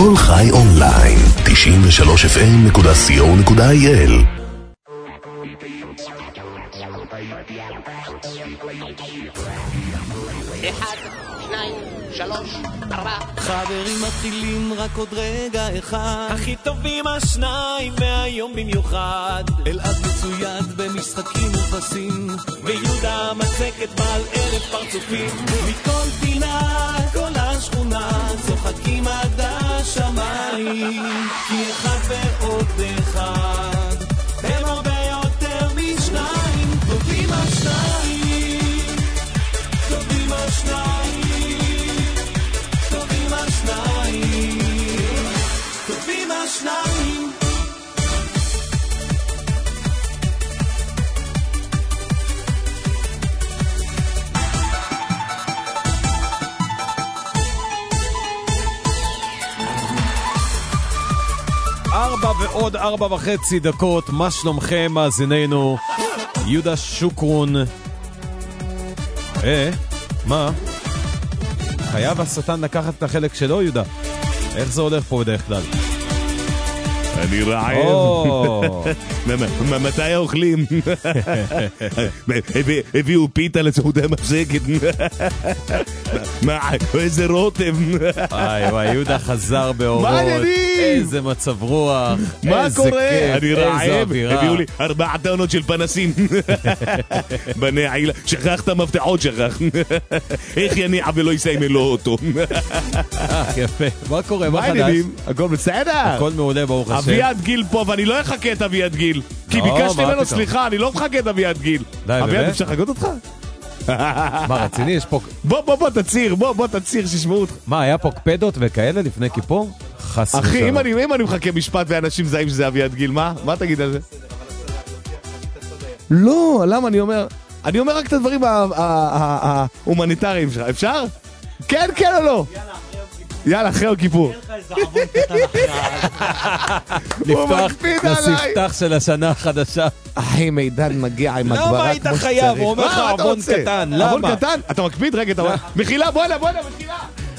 כל חי אונליין, 93fm.co.il. חברים מתחילים רק עוד רגע אחד, הכי טובים השניים מהיום במיוחד. אלעד מצויד במשחקים ופסים, ויהודה מצקת בעל 1000 פרצופים. מכל פינה כל השכונה צוחקים עד השמיים, כי אחד ועוד אחד הם הרבה יותר משניים. טובים השניים, טובים השניים, טובים השניים, טובים השניים. ועוד 4.5 דקות. מה שלומכם מאזיננו? יהודה שוקרון. מה? חייב השטן לקחת את החלק שלו, יהודה? איך זה הולך פה בדרך כלל? אני רעב. מתי אוכלים? הביאו פיתה לסעודה מסגת. מה, איזה רוטב. וואי, יהודה חזר באורות. מה העניינים? איזה מצב רוח. מה קורה? אני רעב. הביאו לי 4 טונות של פנסים. בנעילה. שכחת מפתחות, שכח. איך יניע ולא יסיים לו אותו. יפה. מה קורה? מה העניינים? הכל בסדר? הכל מעולה, ברוך השם. אביעד גיל פה, ואני לא אחכה את אביעד גיל, כי ביקשתי ממנו סליחה, אני לא מחכה את אביעד גיל. אביעד, אפשר לחכות אותך? מה, רציני? יש פה... בוא תציר, שישמעו אותך. מה, היה פה קפדות וכאלה לפני כיפור? אחי, אם אני מחכה משפט ואנשים זהים שזה אביעד גיל, מה תגיד על זה? לא, למה אני אומר רק את הדברים ההומניטריים שלך, אפשר? כן או לא? יאללה, אחרי יום כיפור. לפתוח לספתח של השנה החדשה. אחי, מידן מגיע עם הגברה כמו למה היית חייב? הוא אומר לך אבון קטן, למה? אבון קטן? אתה מקפיד? רגע, אתה אומר מחילה, בואנה, מחילה.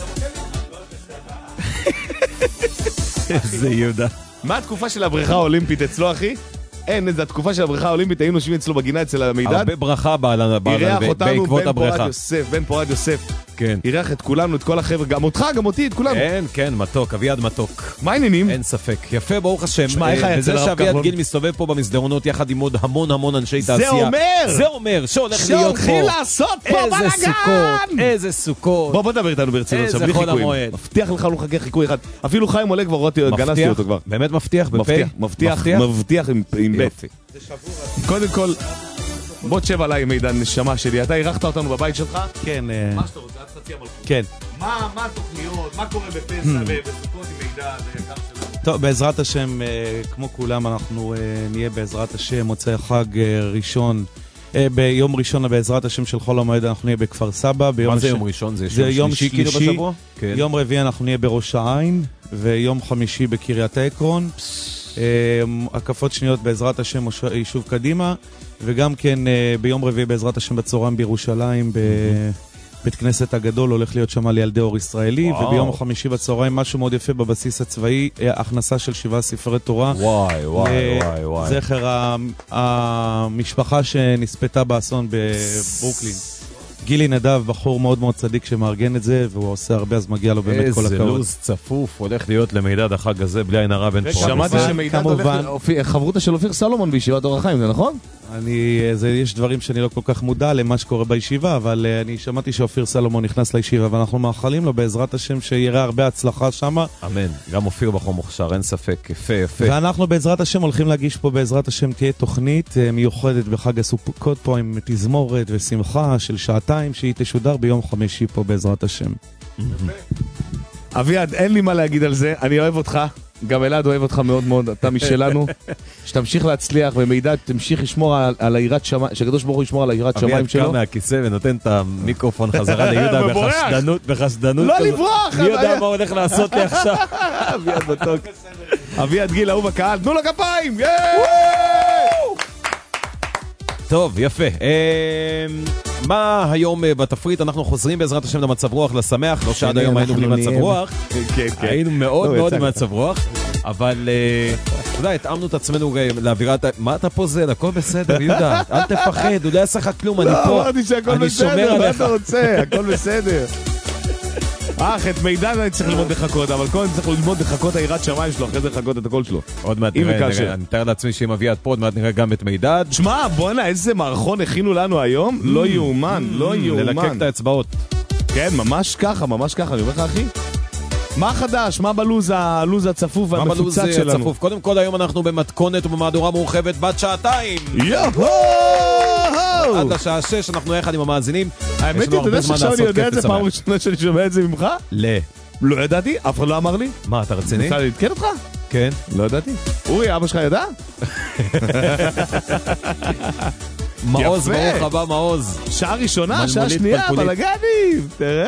איזה יהודה. מה התקופה של הבריכה האולימפית אצלו, אחי? אין, זה התקופה של הבריכה האולימפית, היינו יושבים אצלו בגינה אצל המידד. הרבה ברכה בעקבות הבריכה. בן פורד יוסף. כן. אירח את כולנו, את כל החבר'ה, גם אותך, גם אותי, את כולנו. כן, מתוק, אביעד מתוק. מה העניינים? אין ספק. יפה, ברוך השם. שמע, איך היה וזה שאביעד גיל מסתובב פה במסדרונות יחד עם עוד המון אנשי תעשייה. זה אומר שהולך להיות פה. שהולכים לעשות פה בלגן! איזה סוקות. בוא דבר איתנו ברצינות, עכשיו בלי חיקויים. מבטיח לך, לא מחכה חיקוי אחד. אפילו חיים עולה כבר, גנזתי אותו כבר. באמת מבטיח? מבטיח עם בית. קודם כל, בוא תשב עליי מידן, נשמה שלי. אתה אירחת אותנו בבית שלך? כן. מה שאתה רוצה, עד חצי המלכות. כן. מה התוכניות? מה קורה בפסח ובסוכות עם מידן? טוב, בעזרת השם, כמו כולם, אנחנו נהיה בעזרת השם, מוצאי חג ראשון. ביום ראשון בעזרת השם של חול המועד אנחנו נהיה בכפר סבא. מה זה יום ראשון? זה יום שלישי. יום רביעי אנחנו נהיה בראש העין, ויום חמישי בקריית עקרון. הקפות שניות בעזרת השם יישוב קדימה, וגם כן ביום רביעי בעזרת השם בצהריים בירושלים בבית כנסת הגדול הולך להיות שם לילדי אור ישראלי. וביום חמישי בצהריים משהו מאוד יפה בבסיס הצבאי, הכנסה של 7 ספרי תורה. וואי. זכר המשפחה שנספתה באסון בברוקלין. גילי נדב, בחור מאוד מאוד צדיק שמארגן את זה, והוא עושה הרבה, אז מגיע לו באמת כל הכבוד. איזה לוז צפוף הולך להיות למידד החג הזה, בלי עין הרע בן פורת. שמעתי שמידד הולך חברותה של אופיר סלומון בישיבת אור החיים, זה נכון? יש דברים שאני לא כל כך מודע למה שקורה בישיבה, אבל אני שמעתי שאופיר סלומון נכנס לישיבה, ואנחנו מאחלים לו בעזרת השם שיראה הרבה הצלחה שם. אמן, גם אופיר בחור מוכשר, אין ספק, יפה. ואנחנו בעזרת השם הולכים להגיש פה בעזרת השם תהיה תוכנית מיוחדת בחג הסוכות פה עם תזמורת ושמחה של שעתיים שהיא תשודר ביום חמישי פה בעזרת השם. אביעד, אין לי מה להגיד על זה, אני אוהב אותך. גם אלעד אוהב אותך מאוד מאוד, אתה משלנו, שתמשיך להצליח ומידע, תמשיך לשמור על העירת שמיים, שקדוש ברוך הוא ישמור על העירת שמיים שלו. אביעד קם מהכיסא ונותן את המיקרופון חזרה ליהודה בחשדנות. לא לברוח! מי יודע מה הולך לעשות לי עכשיו? אביעד מתוק. אביעד גיל, אהוב הקהל, תנו לו כפיים! טוב, יפה. מה היום בתפריט? אנחנו חוזרים בעזרת השם למצב רוח, לשמח, לא שעד היום היינו בלי מצב רוח. היינו מאוד מאוד במצב רוח, אבל אתה יודע, התאמנו את עצמנו לאווירה, מה אתה פוזל? הכל בסדר, יהודה, אל תפחד, הוא לא יעשה לך כלום, אני פה, אמרתי שהכל בסדר, מה אתה רוצה? הכל בסדר. את מידע אני צריך ללמוד לחכות, אבל קודם צריך ללמוד לחכות העירת שמיים שלו, אחרי זה לחכות את הקול שלו. עוד מעט נראה, אני מתאר לעצמי שאם אביא עד פה, עוד מעט נראה גם את מידע. שמע, בוא'נה, איזה מערכון הכינו לנו היום, לא יאומן, לא יאומן. ללקק את האצבעות. כן, ממש ככה, אני אומר לך אחי. מה חדש? מה בלוז הצפוף והמפוצץ שלנו? קודם כל היום אנחנו במתכונת ובמהדורה מורחבת בת שעתיים. יוהו! עד לשעה 6 אנחנו יחד עם המאזינים. האמת היא, אתה יודע שעכשיו אני יודע את זה פעם ראשונה שאני שומע את זה ממך? לא ידעתי, אף אחד לא אמר לי. מה, אתה רציני? רוצה להתקן אותך? כן. לא ידעתי. אורי, אבא שלך ידע? מעוז, ברוך הבא מעוז. שעה ראשונה, שעה שנייה, בלגנים, תראה.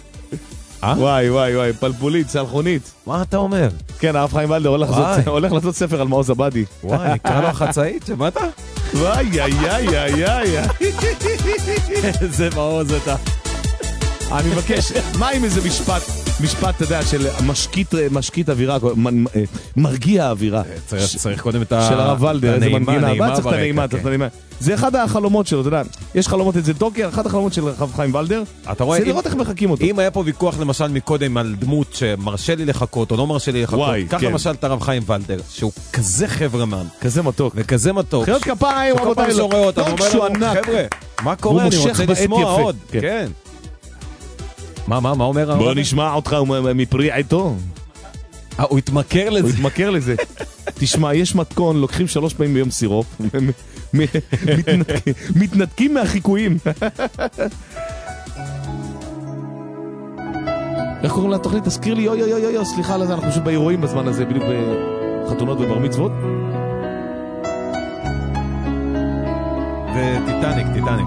וואי, פלפולית, סלחונית. מה אתה אומר? כן, הרב חיים ולדר הולך לעשות ספר על מעוז עבדי. וואי, נקרא לו החצאית, שמעת? וואי. איזה מעוז אתה. אני מבקש, מה עם איזה משפט, אתה יודע, של משקיט אווירה, מרגיע האווירה. צריך קודם את של הרב ולדר, איזה מנגינה. צריך את הנעימה. זה אחד החלומות שלו, אתה יודע. יש חלומות את זה טוקי, אחד החלומות של הרב חיים ולדר. זה לראות איך מחכים אותו. אם היה פה ויכוח למשל מקודם על דמות שמרשה לי לחכות או לא מרשה לי לחכות, כך למשל את הרב חיים ולדר, שהוא כזה חברמן. כזה מתוק. וכזה מתוק. חיות כפיים, רבותיי, טוק ענק. מה קורה? אני רוצה לשמוע עוד. כן. מה אומר הרב? בוא נשמע אותך מפרי עיתו. הוא התמכר לזה. הוא התמכר לזה. תשמע, יש מתכון, לוקחים 3 פעמים ביום סירופ, מתנתקים מהחיקויים. איך קוראים לתוכנית? תזכיר לי, יו, סליחה על זה, אנחנו פשוט באירועים בזמן הזה, בדיוק בחתונות ובר מצוות. וטיטניק.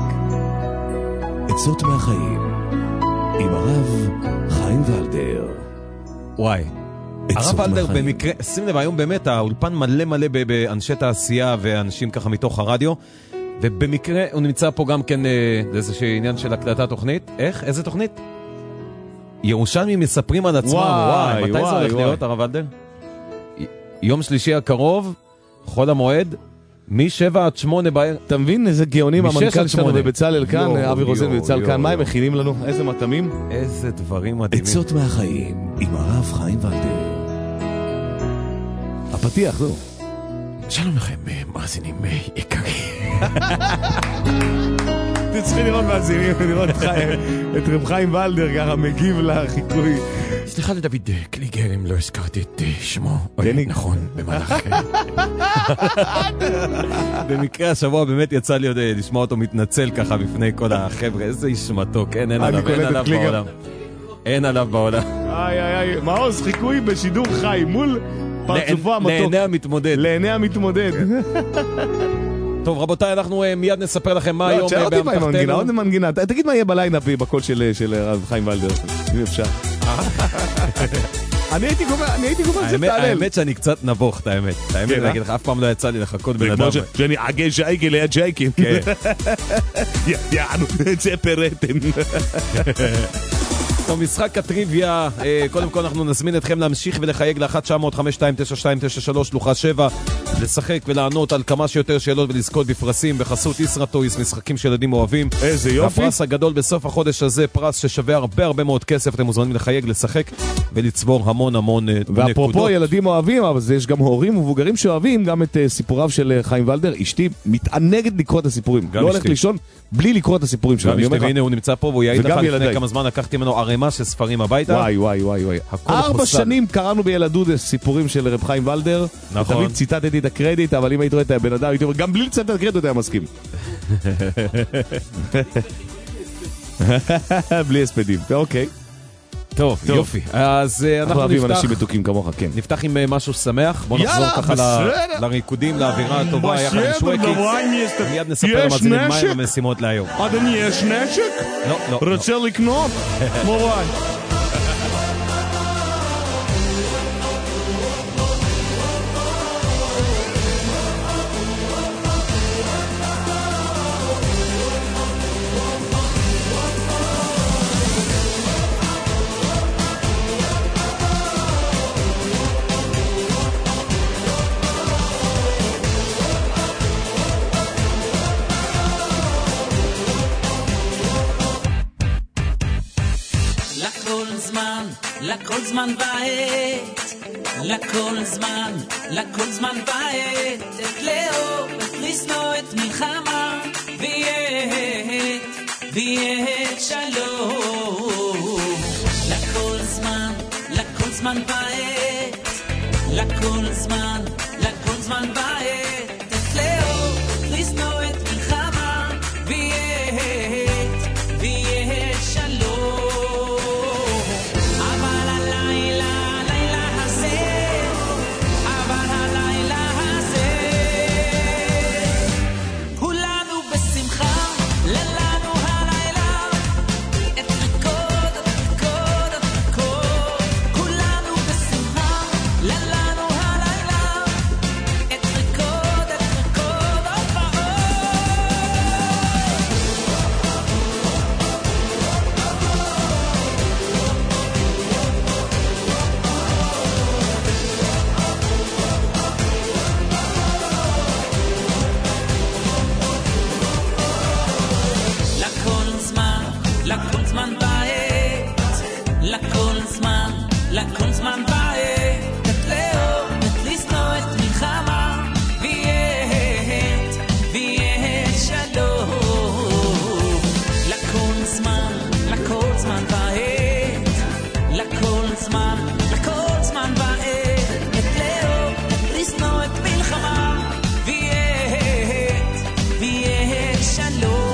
עצות מהחיים. עם הרב חיים ולדר. וואי, הרב ולדר במקרה, שים לב, היום באמת האולפן מלא באנשי תעשייה ואנשים ככה מתוך הרדיו, ובמקרה הוא נמצא פה גם כן איזשהו עניין של הקלטת תוכנית. איך? איזה תוכנית? ירושלמים מספרים על עצמם. וואי, מתי זה הולך להיות הרב ולדר? יום שלישי הקרוב, חול המועד, מ-7 עד 8 בערב. אתה מבין איזה גאונים המנכ"ל שלנו בבצלאל כאן, אבי רוזן בבצלאל כאן, מה הם מכינים לנו? איזה מתאמים? איזה דברים מדהימים. עצות מהחיים עם הרב חיים ולדר. הפתיח, זהו. שלום לכם, מאזינים יקרים. אתם צריכים לראות מאזינים, לראות את רב חיים ולדר ככה מגיב לחיקוי. סליחה לדוד קליגר אם לא הזכרתי את שמו. נכון, במהלך. במקרה השבוע באמת יצא לי עוד לשמוע אותו מתנצל ככה בפני כל החבר'ה. איזה איש מתוק, אין עליו בעולם. אין עליו בעולם. איי, מעוז חיקוי בשידור חי מול פרצופו המתוק. לעיני המתמודד. טוב רבותיי, אנחנו מיד נספר לכם מה היום באמתחתנו. עוד מנגינה, תגיד מה יהיה בליינאפ בקול של הרב חיים ולדר, אם אפשר. אני הייתי גומר את זה תעלל. האמת שאני קצת נבוך, את האמת. האמת, אני אגיד לך, אף פעם לא יצא לי לחכות בן אדם. שאני עגל שייקי ליד שייקי. יענו, זה פרטם. טוב, משחק הטריוויה, קודם כל אנחנו נזמין אתכם להמשיך ולחייג ל-1-900-5292-93 שלוחה 7, לשחק ולענות על כמה שיותר שאלות ולזכות בפרסים בחסות ישרטויס, משחקים שילדים אוהבים. איזה יופי. הפרס הגדול בסוף החודש הזה, פרס ששווה הרבה מאוד כסף, אתם מוזמנים לחייג, לשחק ולצבור המון נקודות. ואפרופו ילדים אוהבים, אבל יש גם הורים ומבוגרים שאוהבים גם את סיפוריו של חיים ולדר. אשתי מתענגת לקרוא את הסיפורים, לא הולכת לישון בלי לקרוא את הסיפורים שלו. והנה הוא נמצא פה והוא יעיד לך לפני כמה זמן לקחתי ממנו ערימה של ספרים הביתה. וואי. 4 שנים קראנו בילדות סיפורים של רב חיים ולדר. נכון. ותמיד ציטטתי את הקרדיט, אבל אם היית רואה את הבן אדם, הייתי אומר, גם בלי לציטט את הקרדיט היה מסכים. בלי הספדים. אוקיי. טוב, יופי. אז אנחנו אוהבים אנשים מתוקים כמוך, כן. נפתח עם משהו שמח. בוא נחזור ככה לריקודים, לאווירה הטובה יחד עם שוויקיס. מיד נספר למאזינים מה הם המשימות להיום. אדוני, יש נשק? לא. רוצה לקנות? מוראי. לכל זמן ועת, לכל זמן, לכל זמן ועת, את לאהוב, את לשנוא, את מלחמה, ויהיה שלום. לכל זמן, לכל זמן ועת, לכל זמן, לכל זמן ועת, את לאהוב, את לשנוא, את מלחמה, ויהיה שלום. אבל הלילה, הלילה הזה, אבל הלילה הזה, כולנו בשמחה, לנו הלילה, את ריקוד, את ריקוד, את ריקוד, כולנו בשמחה, לנו הלילה, את ריקוד, את ריקוד, עוד ועוד. לכל זמן בעת, לכל זמן, לכל זמן בעת, את לאהוב, את לשנוא, את מלחמה, ויהיה שלום. לכל זמן, לכל זמן בעת, לכל זמן, לכל זמן בעת, את לאהוב, את לשנוא, את מלחמה, ויהיה שלום.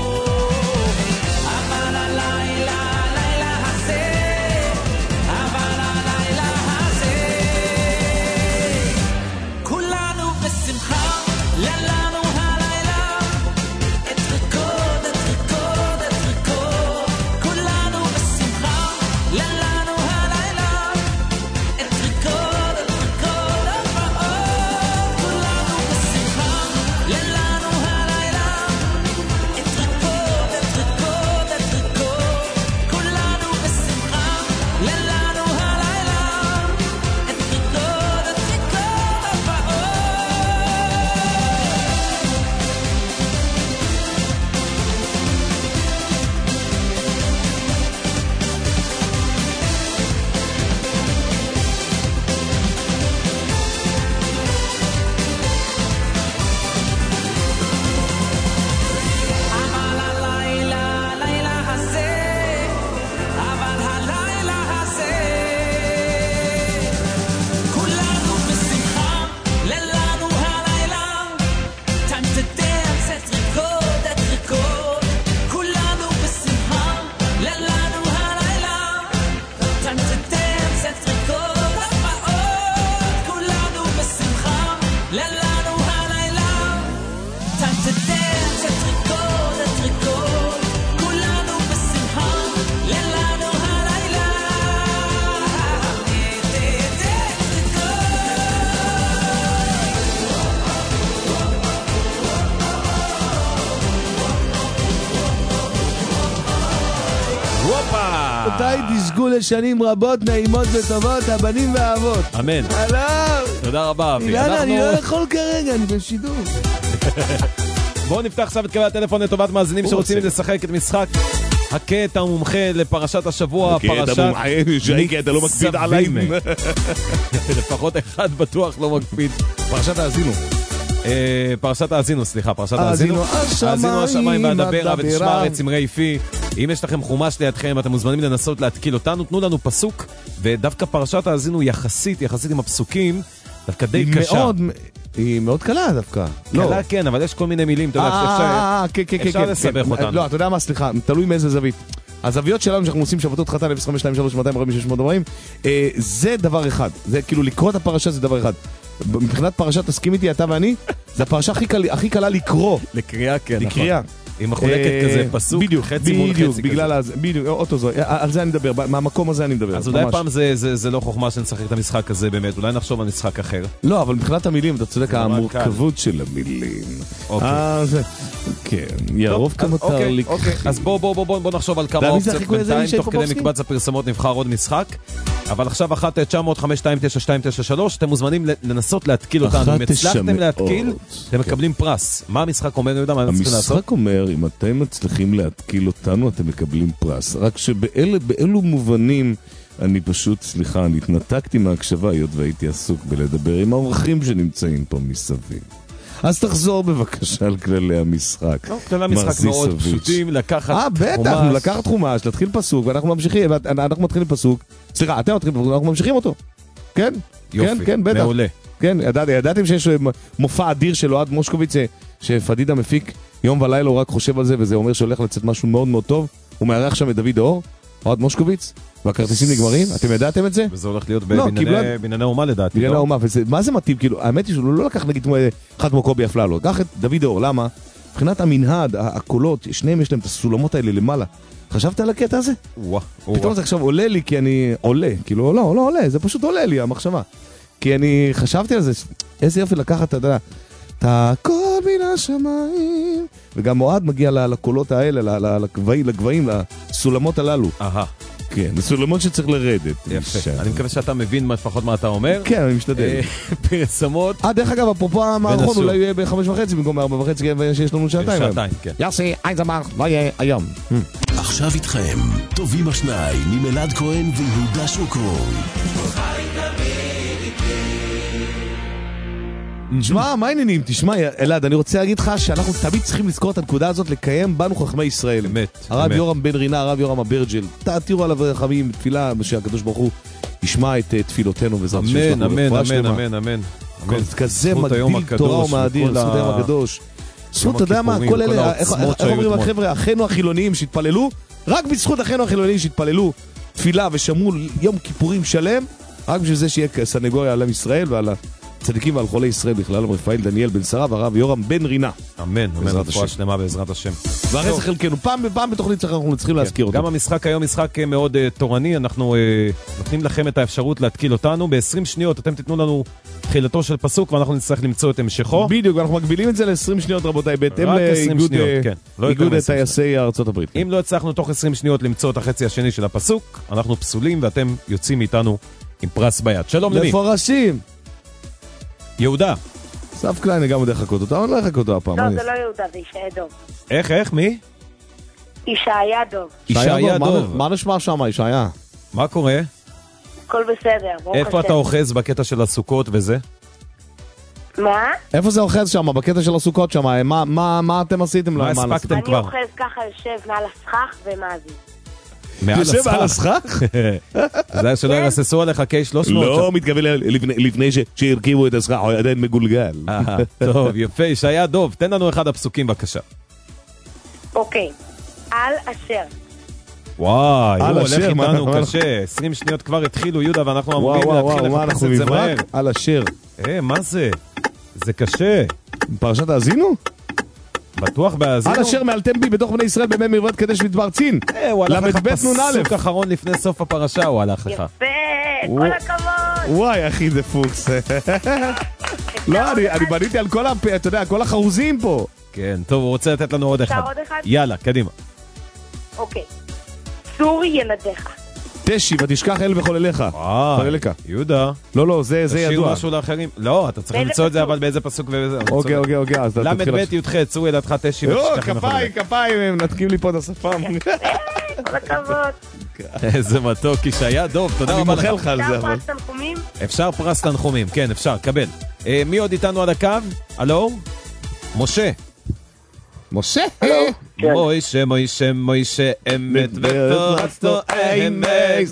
די תזכו לשנים רבות, נעימות וטובות, הבנים והאבות. אמן. הלו. תודה רבה, אבי. אילנה, אני לא יכול כרגע, אני בשידור. בואו נפתח עכשיו את קווי הטלפון לטובת מאזינים שרוצים לשחק את משחק הקטע המומחה לפרשת השבוע, פרשת כי אתה לא מקפיד עליי. לפחות אחד בטוח לא מקפיד. פרשת האזינו. פרשת האזינו, סליחה, פרשת האזינו. האזינו השמיים והדברה ותשמע ארץ אמרי פי. אם יש לכם חומש לידכם, אתם מוזמנים לנסות להתקיל אותנו, תנו לנו פסוק, ודווקא פרשת האזינו יחסית עם הפסוקים, דווקא די קשה. היא מאוד קלה דווקא. קלה כן, אבל יש כל מיני מילים, אתה יודע, אפשר לסבך אותנו. לא, אתה יודע מה, סליחה, תלוי מאיזה זווית. הזוויות שלנו שאנחנו עושים שבתות חתן 052-3-246-240, זה דבר אחד. זה כאילו לקרוא את הפרשה זה דבר אחד. מבחינת פרשה, תסכים איתי, אתה ואני, זה הפרשה הכי קלה לקרוא. לקריאה, כן, נכון. לקריאה. היא מחולקת כזה פסוק, חצי מול חצי כזה. בדיוק, אותו זו, על זה אני מדבר, מהמקום הזה אני מדבר. אז אולי פעם זה לא חוכמה שנשחק את המשחק הזה באמת, אולי נחשוב על משחק אחר. לא, אבל מבחינת המילים, אתה צודק, המורכבות של המילים. כן, יערוב כמטר לקחי. אז בוא נחשוב על כמה אופציות, בינתיים תוך כדי מקבץ הפרסמות נבחר עוד משחק, אבל עכשיו 1-900-529293, אתם מוזמנים לנסות להתקיל אותנו, אם הצלחתם להתקיל, אתם מקבלים פרס. מה המשחק אומר, יהודה? המשחק אומר, אם אתם מצליחים להתקיל אותנו, אתם מקבלים פרס. רק שבאלו מובנים אני פשוט, סליחה, אני התנתקתי מההקשבה, היות והייתי עסוק בלדבר עם האורחים שנמצאים פה מסביב. אז תחזור בבקשה על כללי המשחק. כללי המשחק מאוד פשוטים, לקחת חומש. בטח, לקחת חומש, להתחיל פסוק, ואנחנו ממשיכים, אנחנו מתחילים פסוק. סליחה, אתם מתחילים פסוק, אנחנו ממשיכים אותו. כן? יופי, כן, בטח. מעולה. כן, ידעתם שיש מופע אדיר של אוהד מושקוביץ, שפדידה מפיק יום ולילה, הוא רק חושב על זה, וזה אומר שהולך לצאת משהו מאוד מאוד טוב. הוא מארח שם את דוד אור, אוהד מושקוביץ, והכרטיסים נגמרים, אתם ידעתם את זה? וזה הולך להיות בבנייני אומה לדעתי. בנייני אומה, מה זה מתאים? כאילו, האמת היא שהוא לא לקח נגיד אחד כמו קובי אפללו, לקח את דוד אור, למה? מבחינת המנהד, הקולות, שניהם יש להם את הסולמות האלה למעלה. חשבת על הקטע הזה? פתאום זה עכשיו עולה לי, כי אני עולה, כאילו, לא עולה, זה פשוט עולה לי, המחשבה. כי אני חשבתי על זה, איזה יופי לקחת, אתה יודע, את הכל מן השמיים, וגם אוהד מגיע לקולות האלה, לגבהים, לסולמות הללו. כן, לסולמות שצריך לרדת. יפה, אני מקווה שאתה מבין לפחות מה אתה אומר. כן, אני משתדל. פרסמות. דרך אגב, אפרופו המערכון, אולי יהיה ב5:30 במקום 4:30, שיש לנו שעתיים. שעתיים, כן. יוסי, איינזמר, לא יהיה היום. עכשיו איתכם, טובים השניים, עם אלעד כהן ויהודה שוקרון. תשמע, מה העניינים? תשמע, אלעד, אני רוצה להגיד לך שאנחנו תמיד צריכים לזכור את הנקודה הזאת, לקיים בנו חכמי ישראל. אמת. הרב יורם בן רינה, הרב יורם אברג'ל, תעתירו עליו רחמים, תפילה, שהקדוש ברוך הוא ישמע את תפילותינו בעזרת השם. אמן. כזה מגדיל תורה ומאדיר, זכות היום הקדוש. זכות, אתה יודע מה, כל אלה, איך אומרים החבר'ה, אחינו החילוניים שהתפללו, רק בזכות אחינו החילוניים שהתפללו תפילה ושמרו יום כיפורים שלם, רק בשביל זה שיהיה סנגוריה על עם ישראל ועל צדיקים ועל חולי ישראל בכלל, רפאל דניאל בן שרה והרב יורם בן רינה. אמן, רפואה שלמה בעזרת השם. והרי זה חלקנו, פעם בתוכנית אנחנו צריכים להזכיר אותו. גם המשחק היום משחק מאוד תורני, אנחנו נותנים לכם את האפשרות להתקיל אותנו, ב-20 שניות אתם תיתנו לנו תחילתו של פסוק ואנחנו נצטרך למצוא את המשכו. בדיוק, אנחנו מגבילים את זה ל-20 שניות רבותיי, בהתאם לאיגוד טייסי ארצות הברית. אם לא הצלחנו תוך 20 שניות למצוא את החצי השני של הפסוק, אנחנו פסולים ואתם יוצאים איתנו עם פרס ביד. שלום למי? מפורשים. יהודה. סף קליין גם עוד יחכות אותה, אני לא יחכות אותה הפעם. לא, זה לא יהודה, זה ישעיה דוב. איך? מי? ישעיה דוב. ישעיה דוב. מה נשמע שם, ישעיה? מה קורה? הכל בסדר, ברוך השם. איפה אתה אוחז בקטע של הסוכות וזה? מה? איפה זה אוחז שם, בקטע של הסוכות שם? מה אתם עשיתם? מה הספקתם כבר? אני אוחז ככה, יושב מעל הסכך ומאזין. יושב על הסכך? זה היה שלא ירססו עליך K300. לא מתכוון לפני שהרכיבו את הסכך, הוא עדיין מגולגל. טוב, יפה, ישעיה דוב, תן לנו אחד הפסוקים בבקשה. אוקיי, על אשר. וואי, הוא הולך איתנו קשה, 20 שניות כבר התחילו יהודה ואנחנו אמורים להתחיל לחפש את זה מהר. על אשר. מה זה? זה קשה. פרשת האזינו? בטוח בהאזינו? על אשר מעלתם בי בתוך בני ישראל במי מרבד קדש מדבר צין. הוא הלך לך פסוק אחרון לפני סוף הפרשה, הוא הלך לך. יפה, כל הכבוד. וואי אחי זה פוקס. לא, אני בניתי על כל, אתה יודע, כל החרוזים פה. כן, טוב, הוא רוצה לתת לנו עוד אחד. עוד אחד? יאללה, קדימה. אוקיי. צור ילדיך. תשי ותשכח אל וכל אליך. יהודה. לא, זה ידוע. תשאיר משהו לאחרים. לא, אתה צריך למצוא את זה, אבל באיזה פסוק ובאיזה... אוקיי, אז למד בית י"ח, צור ילדך תשי ותשכח אל וכל אליך. כפיים, הם נתקים לי פה את השפם. כל הכבוד. איזה מתוק, ישעיה דוב, תודה רבה לך. אני מוחל לך על זה. אפשר פרס תנחומים? אפשר פרס תנחומים, כן, אפשר, קבל. מי עוד איתנו על הקו? הלו? משה. משה? מוישה, אמת ותורתו אמת.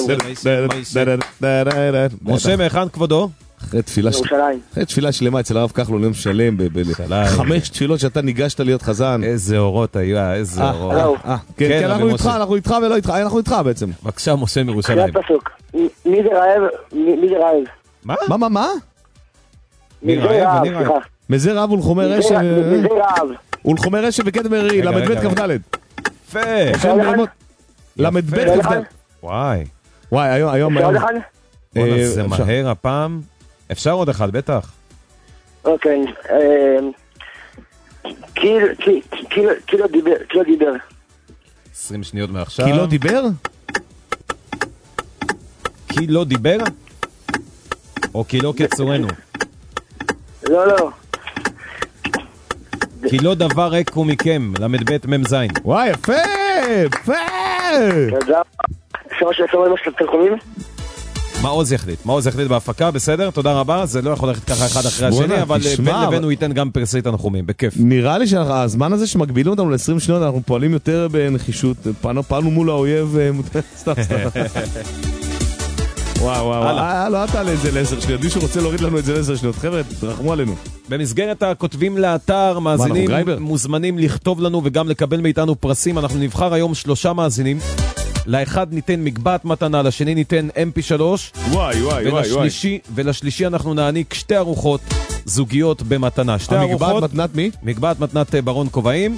משה, מהיכן כבודו? אחרי תפילה שלמה אצל הרב כחלון יום שלם, 5 תפילות שאתה ניגשת להיות חזן. איזה אורות היו, איזה אורות. כן, אנחנו איתך ולא איתך, אנחנו איתך בעצם. בבקשה, משה מירושלים. מי זה רעב? מה? מי רעב? מזה רעב ולחומי רשב. מזה רעב. ולחומי רשב וקדם מרי, למד כ"ד. יפה. למד כ"ד. וואי, היום. בוא'נה, זה מהר הפעם. אפשר עוד אחד, בטח. אוקיי. קילו דיבר. 20 שניות מעכשיו. קילו דיבר? קילו דיבר? או קילו קצורנו? לא. כי לא דבר ריק הוא מכם, למד בית ממזין. וואי, יפה! תודה. אפשר שתאמר מה שאתם תלכונים? מעוז יחליט בהפקה, בסדר? תודה רבה, זה לא יכול ללכת ככה אחד אחרי השני, אבל בין לבין הוא ייתן גם פרסי תנחומים, בכיף. נראה לי שהזמן הזה שמגבילים אותנו ל-20 שניות, אנחנו פועלים יותר בנחישות, פעלנו מול האויב, סתם. וואו, לא תעלה את זה ל10 שניות, מישהו רוצה להוריד לנו את זה ל10 שניות, חבר'ה, תרחמו עלינו. במסגרת הכותבים לאתר, מאזינים מוזמנים לכתוב לנו וגם לקבל מאיתנו פרסים, אנחנו נבחר היום 3 מאזינים. לאחד ניתן מגבעת מתנה, לשני ניתן MP3, ולשלישי אנחנו נעניק 2 ארוחות זוגיות במתנה. 2 ארוחות. המגבעת מתנת מי? מגבעת מתנת ברון כובעים.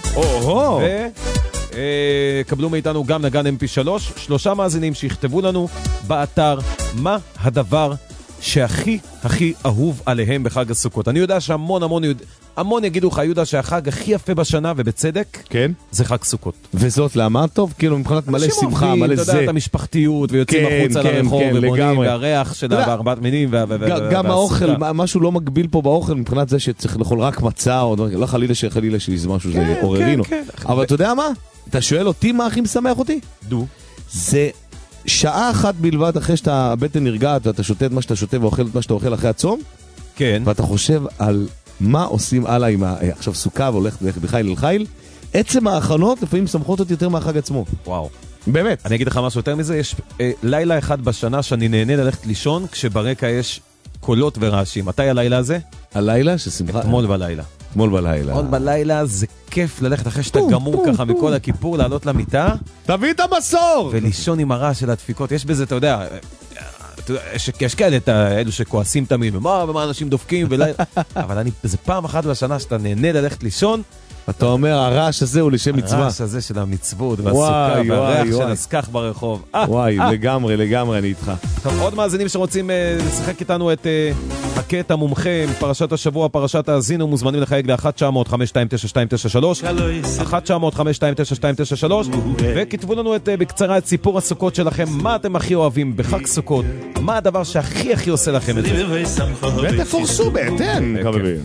וקבלו מאיתנו גם נגן MP3. 3 מאזינים שיכתבו לנו באתר מה הדבר שהכי אהוב עליהם בחג הסוכות. אני יודע שהמון יגידו לך, יהודה, שהחג הכי יפה בשנה, ובצדק, כן? זה חג סוכות. וזאת למה? טוב, כאילו מבחינת מלא שמחה, מלא זה. אתה יודע, את המשפחתיות, ויוצאים החוצה לרחוב, ובונים, והריח של בארבעת מינים, גם האוכל, משהו לא מגביל פה באוכל, מבחינת זה שצריך לאכול רק מצה, או לא חלילה שלי זה משהו, זה עוררינו. אבל אתה יודע מה? אתה שואל אותי מה הכי משמח אותי? זה שעה אחת בלבד אחרי שאתה הבטן נרגעת, ואתה שותה את מה שאתה שותה ואוכל את מה שאתה אוכל אחרי הצום, כן. ואתה חושב על מה עושים הלאה עם עכשיו סוכה והולך בחיל אל חיל, עצם ההכנות לפעמים שמחות אותי יותר מהחג עצמו. וואו. באמת. אני אגיד לך משהו יותר מזה, יש לילה אחד בשנה שאני נהנה ללכת לישון, כשברקע יש קולות ורעשים. מתי הלילה הזה? הלילה ששמחה? אתמול בלילה. אתמול בלילה זה כיף ללכת אחרי שאתה גמור ככה מכל הכיפור, לעלות למיטה. תביא את המסור! ולישון עם הרעש של הדפיקות. יש בזה, אתה יודע, יש כאלה אלו שכועסים תמיד, ומה אנשים דופקים, אבל זה פעם אחת בשנה שאתה נהנה ללכת לישון, אתה אומר, הרעש הזה הוא לשם מצווה. הרעש הזה של המצוות והסוכה והריח של הסכך ברחוב. וואי, לגמרי, אני איתך. טוב, עוד מאזינים שרוצים לשחק איתנו את הקטע מומחה, פרשת השבוע, פרשת האזינו, מוזמנים לחייג ל-1-900-529-293, 1-900-529-293, וכתבו לנו בקצרה את סיפור הסוכות שלכם, מה אתם הכי אוהבים בחג סוכות, מה הדבר שהכי עושה לכם את זה. ותפורסו בהתן, חברים.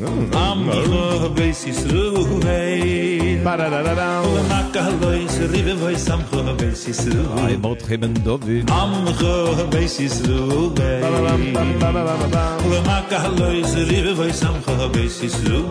ומקהלויס ריבי ויסמכו בייסיסרו היי מורדכי בן דוד עמכו בייסיסרו ומקהלויס ריבי ויסמכו בייסיסרו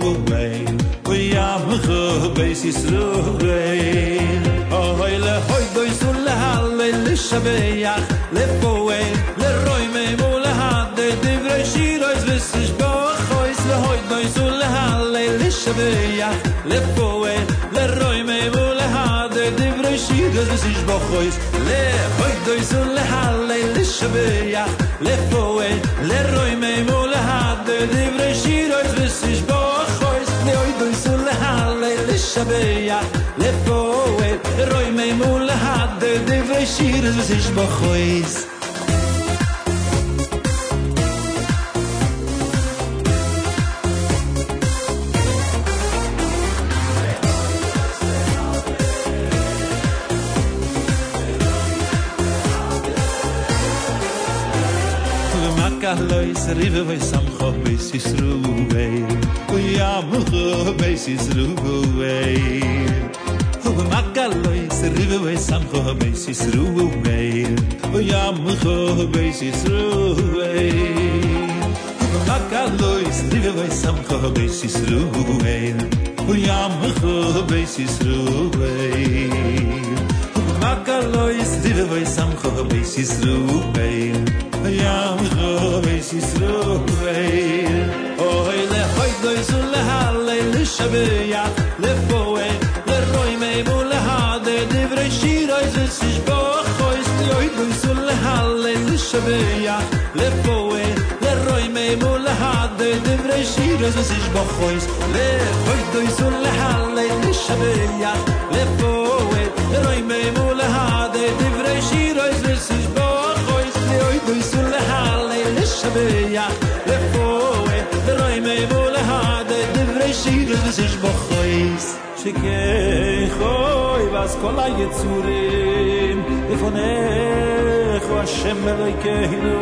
וימכו בייסיסרו אוי לחוי דויסו להלל לשבח לפועל לרוי מימו להדה דברי שירויס וסשבוח אויס לחוי דויסו להלל לשבח לפועל לרוי מימו להדה דברי שירויס וסשבוח אויס לחוי דויסו להלל לשבח לפועל לרוי מימו להדה דברי שירויס וסשבוח אויס לחוי דויסו להלל לשבח לפועל לרוי מימו להדה דברי שירויס וסשבוח אויס Lois rive vai samkho beisisru vei Uyamkho beisisru vei Makalois rive vai samkho beisisru vei Uyamkho beisisru vei Makalois rive vai samkho beisisru vei Uyamkho beisisru vei Makalois rive vai samkho beisisru vei Yam khovis Israel oy le hoy doizu le halle le shabya le foe le roy me mul hade divrei shiroiz es bokh khois oy doizu le halle le shabya le foe le roy me mul hade divrei shiroiz es bokh khois le hoy doizu le halle le shabya le foe le roy me mul hade divrei shiroiz es bokh khois oy doizu le halle le shabya le foe le roy me mul hade divrei shiroiz es bokh khois shikei khoy vas kol aytsurim efonech va shem elokeinu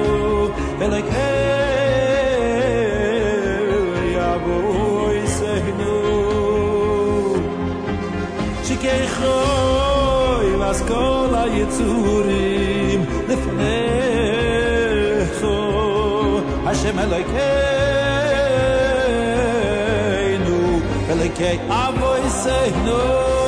elokeinu ya boy sehnu shikei khoy vas kol aytsurim Hashem Elokeinu Elokei Avoseinu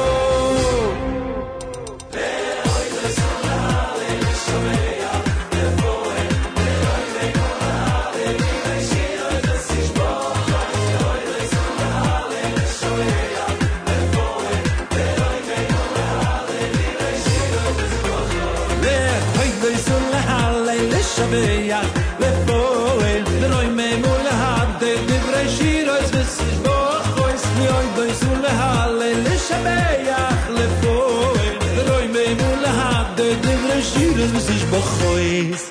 Shabeya lefoel leroy memul had de vreshiro es bochos nioy doisul halel shabeya lefoel leroy memul had de vreshiro es bochos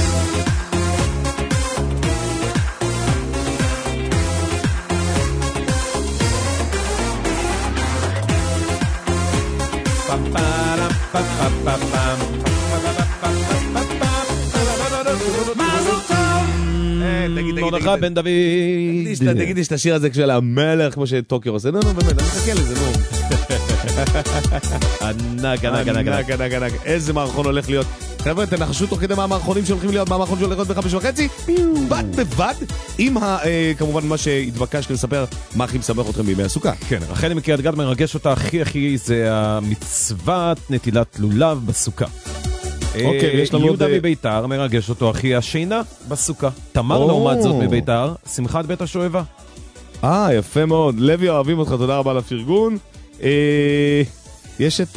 pam pam pam pam pam מרדכי בן דוד. תגידי שאת השיר הזה כשל המלך כמו שטוקיו עושה. נו, באמת, אני מחכה לזה, נו. ענק, ענק, ענק, ענק. ענק. איזה מערכון הולך להיות. חבר'ה, תנחשו תוך כדי מה המערכונים שהולכים להיות, מה המערכון שהולך להיות ב5:30. בד בבד, עם כמובן מה שהתבקש לספר, מה הכי משמח אתכם בימי הסוכה. כן, רחלי מקריית גת מרגש אותה הכי, זה המצוות נטילת לולב בסוכה. יהודה מביתר מרגש אותו הכי השינה בסוכה. תמר לעומת זאת מביתר, שמחת בית השואבה. יפה מאוד. לוי אוהבים אותך, תודה רבה לפרגון. יש את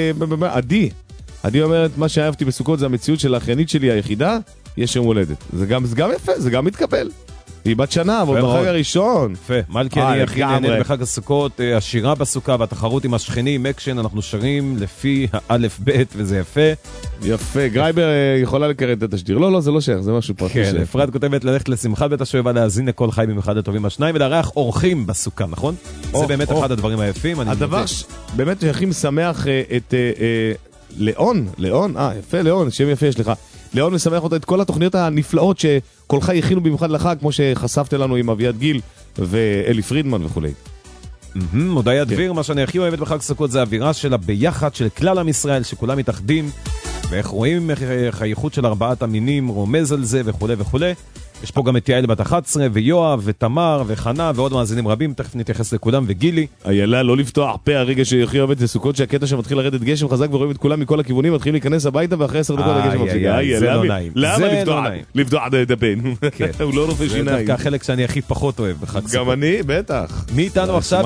עדי אומרת, מה שאהבתי בסוכות זה המציאות של האחיינית שלי היחידה, יש יום הולדת. זה גם יפה, זה גם מתקבל. היא בת שנה, אבל בחג הראשון. יפה, מלכי אני הכי נהנית בחג הסוכות, השירה בסוכה והתחרות עם השכנים, אקשן, אנחנו שרים לפי האלף בית וזה יפה. יפה, גרייבר יכולה לקראת את השדיר. לא, זה לא שייך, זה משהו פרטי. כן, אפרת כותבת ללכת לשמחת בית השואבה, להזין לכל חי במיוחד הטובים השניים, ולארח אורחים בסוכה, נכון? זה באמת אחד הדברים היפים. הדבר באמת הכי משמח את ליאון, יפה ליאון, שם יפה יש לך. ליאון משמח אותה את כל התוכניות הנפלאות שכל חי הכינו במיוחד לחג, כמו שחשפת לנו עם אביעד גיל ואלי פרידמן וכו'. מודעי הדביר, מה שאני הכי אוהבת בחג סוכות זה האווירה שלה ביחד של כלל עם ישראל, שכולם מתאחדים, ואיך רואים איך הייחוד של ארבעת המינים רומז על זה וכו' וכו'. יש פה גם את יעל בת 11 ויואב ותמר וחנה ועוד מאזינים רבים, תכף נתייחס לכולם, וגילי. איילה, לא לפתוח פה הרגע שהכי אוהבת לסוכות, שהקטע שמתחיל לרדת גשם חזק ורואים את כולם מכל הכיוונים, מתחילים להיכנס הביתה ואחרי 10 דקות הגשם מפסיק. זה לא נעים. למה לפתוח את הפן? הוא לא רופא שיניים. זה דווקא החלק שאני הכי פחות אוהב בחג סוכות. גם אני, בטח. מי איתנו עכשיו?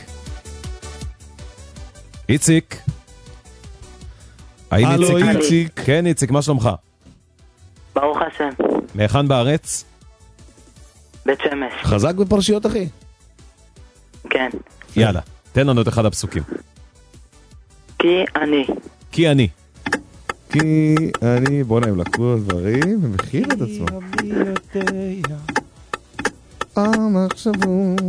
איציק. הלו איציק. כן איציק, מה שלומך? ברוך השם. מהיכן בארץ? בית שמש. חזק בפרשיות אחי? כן. יאללה, תן לנו את אחד הפסוקים. כי אני. בוא נעים לקחו דברים ומכיר את עצמו. המחשבו.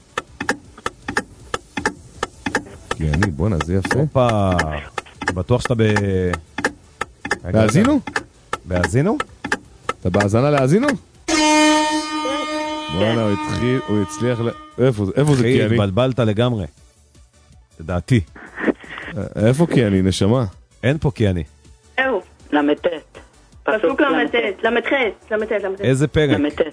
כי אני, בוא נעזה יפה. אופה, בטוח שאתה בהאזינו? בהאזינו? אתה בהאזנה להאזינו? בואנה, הוא הצליח איפה זה כי אני? התבלבלת לגמרי. לדעתי. איפה כי אני, נשמה? אין פה כי אני. למתת. פסוק למתת. איזה פרק?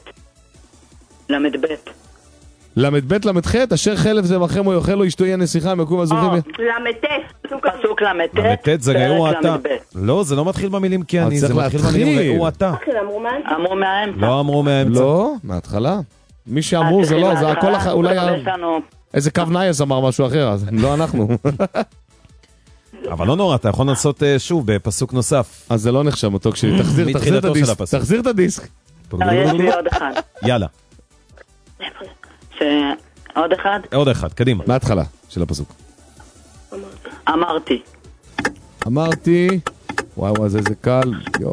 למתבט. למתבט למתחת, אשר חלף זה מחם או יאכל לו אשתו יהיה נסיכה מקום הזוכים. פסוק למתת. למתת זה ראו אתה. לא, זה לא מתחיל במילים כי אני, זה מתחיל במילים ראו אתה. אמרו מהאמצע. לא אמרו מהאמצע. לא, מההתחלה. מי שאמרו זה לא, זה הכל אולי איזה קו נייס אמר משהו אחר, אז לא אנחנו. אבל לא נורא, אתה יכול לעשות שוב בפסוק נוסף. אז זה לא נחשב אותו כשלי, תחזיר את הדיסק. יש לי עוד אחד. יאללה. עוד אחד? עוד אחד, קדימה. מההתחלה של הפסוק. אמרתי, וואו, זה קל,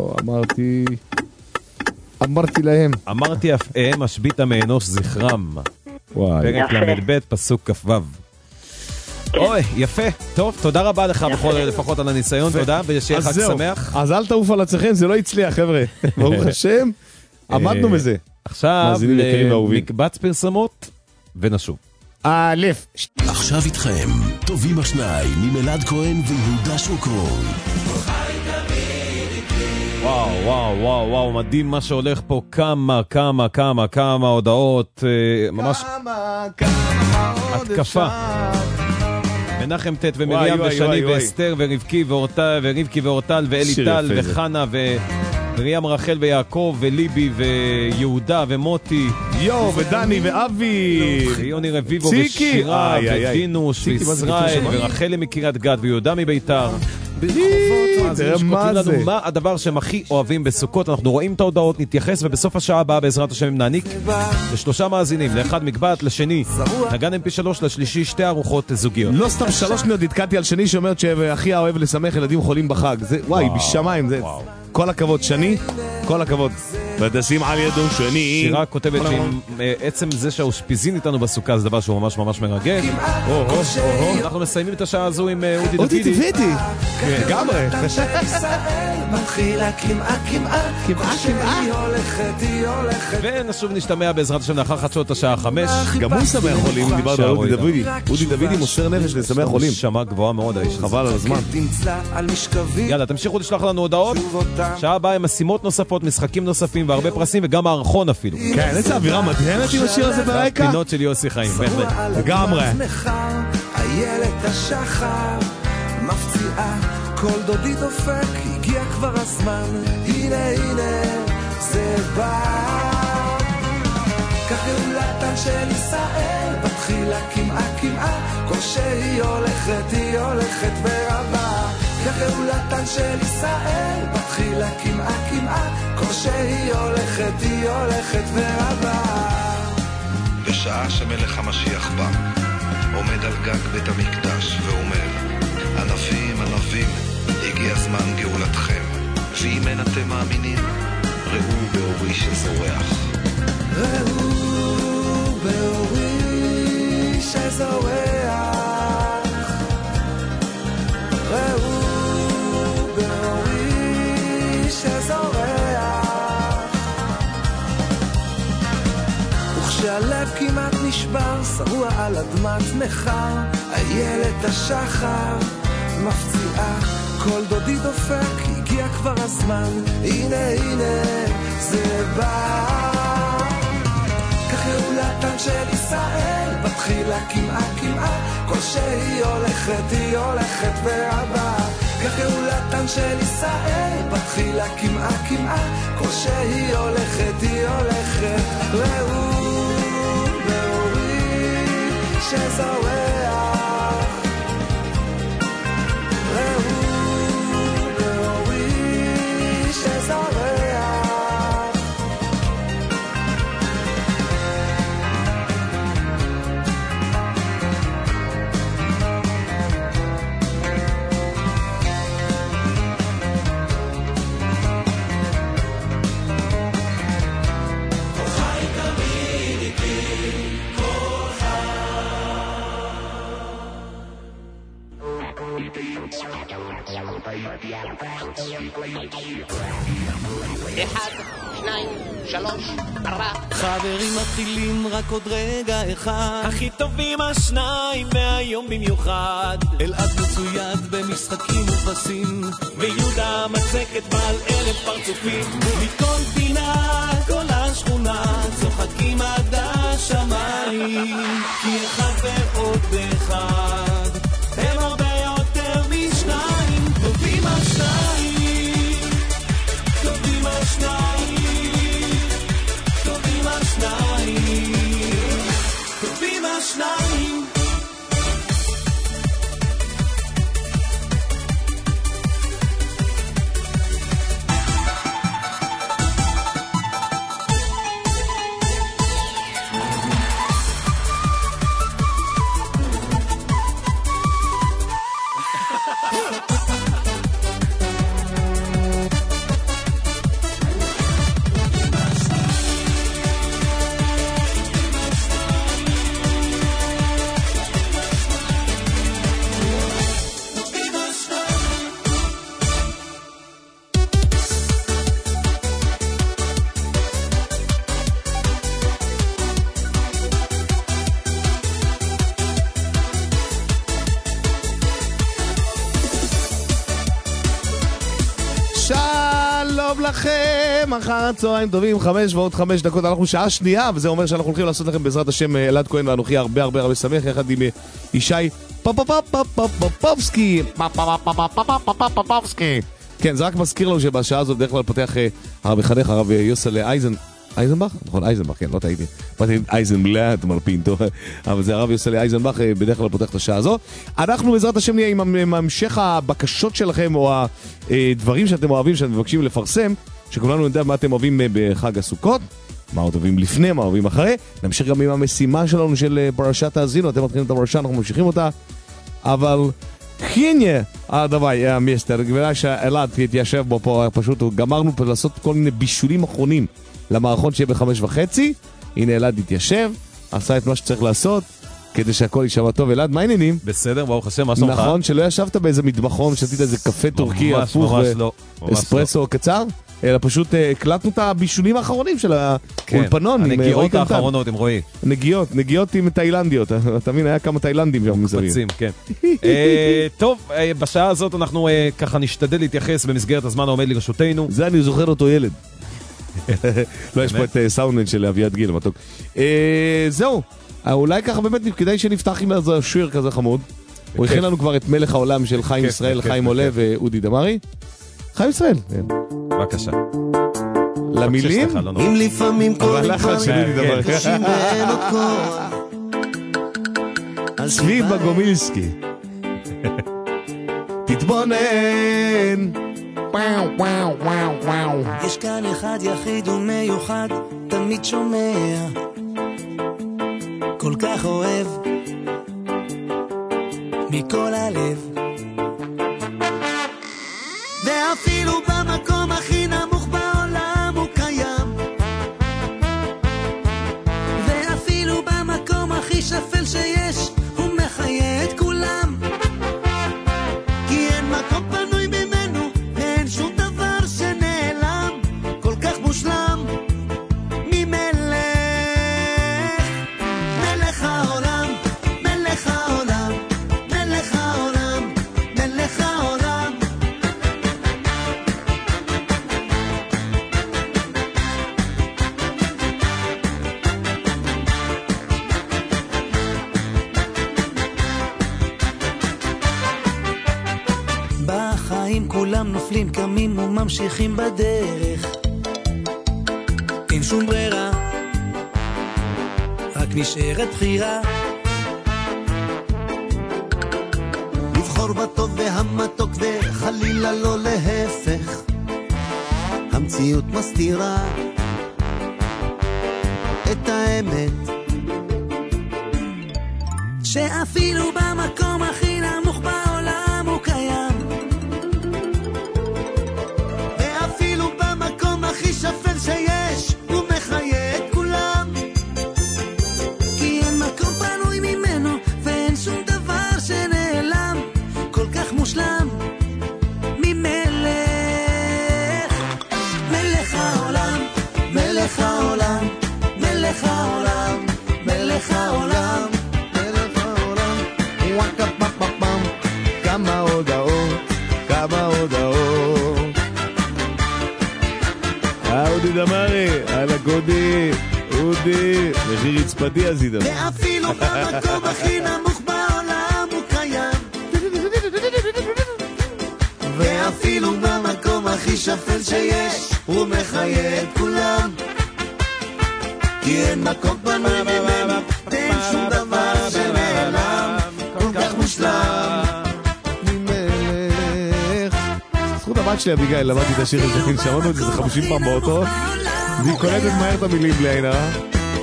אמרתי להם. אמרתי אף הם השביתה מאנוש זכרם. פרק למד פסוק כ"ו. אוי, יפה. טוב, תודה רבה לך לפחות על הניסיון, תודה, ושיהיה חג שמח. אז אל תעוף על עצמכם, זה לא הצליח, חבר'ה. ברוך השם, עמדנו בזה. עכשיו מקבץ פרסמות ונשוב. עכשיו איתכם, טובים השניים, ממלעד כהן ויהודה שוקרון. וואו, וואו, וואו, וואו, מדהים מה שהולך פה, כמה הודעות, ממש התקפה. מנחם טט ומרים ושני ואסתר ורבקי ואורטל ואליטל וחנה ומרים רחל ויעקב וליבי ויהודה ומוטי ודני ואבי יוני רביבו ושירה ודינוש וישראל ורחל מקריית גת ויהודה מביתר. מה זה? מה הדבר שהם הכי אוהבים בסוכות? אנחנו רואים את ההודעות, נתייחס, ובסוף השעה הבאה בעזרת השם נעניק לשלושה מאזינים, לאחד מקבט, לשני נגן MP3, לשלישי שתי ארוחות זוגיות. לא סתם 3 שניות התקעתי על שני שאומרת שאחי אוהב לשמח ילדים חולים בחג. זה וואי, בשמיים זה. כל הכבוד שני, כל הכבוד. ותשים על ידו שני. שירה כותבת שעצם זה שהאושפיזין איתנו בסוכה זה דבר שהוא ממש ממש מרגש. אנחנו מסיימים את השעה הזו עם אודי דוידי. גמרי. ונשוב נשתמע בעזרת השם לאחר חדשות השעה 5. גם הוא שמח חולים, דיברנו על אודי דוידי. אודי דוידי מוסר נפש לשמח חולים. שמע גבוהה מאוד האיש. חבל על הזמן. יאללה, תמשיכו לשלוח לנו הודעות. שעה הבאה עם משימות נוספות, משחקים נוספים והרבה פרסים וגם מערכון אפילו. כן, איזה אווירה מדהנת עם השיר הזה ברקע. פינות של יוסי חיים, בהחלט. לגמרי. איילת השחר מפציעה, כל דודי דופק, הגיע כבר הזמן, הנה זה בא. כך גאולתן של ישראל בתחילה כמעה, כל שהיא הולכת ורבה. כך גאולתן של ישראל בתחילה כמעה, כל שהיא הולכת ורבה. בשעה שמלך המשיח בא, עומד על גג בית המקדש ואומר, ענבים, הגיע זמן גאולתכם, ואם אין אתם מאמינים, ראו באורי שזורח. ראו באורי שזורח, ראו באורי שזורח. וכשהלב כמעט נשבר, שרוע על אדמת נחר, איילת השחר מפציעה, כל דודי דופק, הגיע כבר הזמן, הנה זה בא. כך גאולתן של ישראל בתחילה כמעה, כל שהיא הולכת והבא. כך גאולתן של ישראל בתחילה כמעה, כל שהיא הולכת ראו באורי שזורח, ראו באורי שזורח. אחד, שניים, שלוש, ארבע. חברים מתחילים רק עוד רגע אחד, הכי טובים השניים מהיום במיוחד. אלעד מצויד במשחקים ופסים, ויהודה מצקת בעל 1000 פרצופים. מכל פינה, כל השכונה צוחקים עד השמיים, כי אחד ועוד אחד הם הרבה יותר משניים. טובים השניים, טובים השניים, טובים השניים, טובים השניים. לכם, אחר הצהריים טובים, 5 ועוד 5 דקות, אנחנו שעה שנייה, וזה אומר שאנחנו הולכים לעשות לכם בעזרת השם אלעד כהן ואנוכי הרבה הרבה הרבה שמח, יחד עם ישי פופובסקי. כן, זה רק מזכיר לנו שבשעה הזאת בדרך כלל פותח המחנך הרב יוסל אייזנבך? נכון, אייזנבך, כן, לא טעיתי. באתי אייזנבלט, מרפינטו, אבל זה הרב יוסל אייזנבך, בדרך כלל פותח את השעה הזו. אנחנו בעזרת השם נהיה עם המשך הבקשות שלכם, או הדברים שאתם אוהבים, שאתם מבקשים לפרסם, שכולנו נדע מה אתם אוהבים בחג הסוכות, מה אוהבים לפני, מה אוהבים אחרי. נמשיך גם עם המשימה שלנו של פרשת האזינו, אתם מתחילים את הפרשה, אנחנו ממשיכים אותה. אבל הנה הדבר, מיסטר, גבירה שאלעד תתיישב בו פה, פשוט גמרנו פה לעשות כל מיני בישולים אחרונים למערכון שיהיה ב5:30. הנה אלעד התיישב, עשה את מה שצריך לעשות כדי שהכל יישמע טוב. אלעד, מה העניינים? בסדר, ברוך השם, מה שלומך? נכון, שלא ישבת באיזה מטבחון, שתית איזה קפה טורקי הפוך ואספרסו קצר, אלא פשוט הקלטנו את הבישולים האחרונים של האולפנון. הנגיעות האחרונות עם רועי. נגיעות עם תאילנדיות, אתה מבין, היה כמה תאילנדים שם מסביב. מקפצים, כן. טוב, בשעה הזאת אנחנו ככה נשתדל להתייחס במסגרת הזמן העומד לרשותנו. זה אני זוכר אותו ילד. לא, יש פה את סאונדמן של אביעד גיל, מתוק. זהו, אולי ככה באמת כדאי שנפתח עם איזה שיר כזה חמוד. הוא הכין לנו כבר את מלך העולם של חיים ישראל, חיים עולה ואודי דמרי. חיים ישראל. בבקשה. למילים? אם לפעמים קוראים דברים קשים ואין עוד כוח. צבי בגומינסקי. תתבונן. יש כאן אחד יחיד ומיוחד, תמיד שומע, כל כך אוהב, מכל הלב, ואפילו במקום הכי נמוך בעולם הוא קיים, ואפילו במקום הכי שפל שיש הוא מחיה את כולם, כי אין מקום פנוי ממנו, אין שום דבר שנעלם, כל כך מושלם ממלך, מלך העולם, מלך העולם, מלך העולם, מלך העולם. בחיים כולם נופלים, קמים וממשיכים בדרך, אין שום ברירה, רק נשארת בחירה, לבחור בטוב והמתוק וחלילה לא להפך, המציאות מסתירה את האמת, שאפילו במקום הכי נמוך בעולם הוא קיים, ואפילו במקום הכי שפל שיש הוא מחיה את כולם, כי אין מקום פנוי ממנו ואין שום דבר שנעלם, כל כך מושלם ממלך, מלך העולם, מלך העולם, מלך העולם, מלך העולם, מלך העולם. וואקה פאפאפאם, כמה הודעות, כמה הודעות. אודי דמרי, הלאה גודי, אודי, מחיר רצפתי עשית. ואפילו במקום הכי נמוך בעולם הוא קיים, ואפילו במקום הכי שפל שיש הוא מחיה את כולם, כי אין מקום פנוי ממנו ואין שום דבר שנעלם, כל כך מושלם ממלך. זכות הבת שלי אביגיל, למדתי את השיר הזה, שמענו את זה 50 פעם באוטו, והיא קולטת מהר את המילים בלי עין הרע.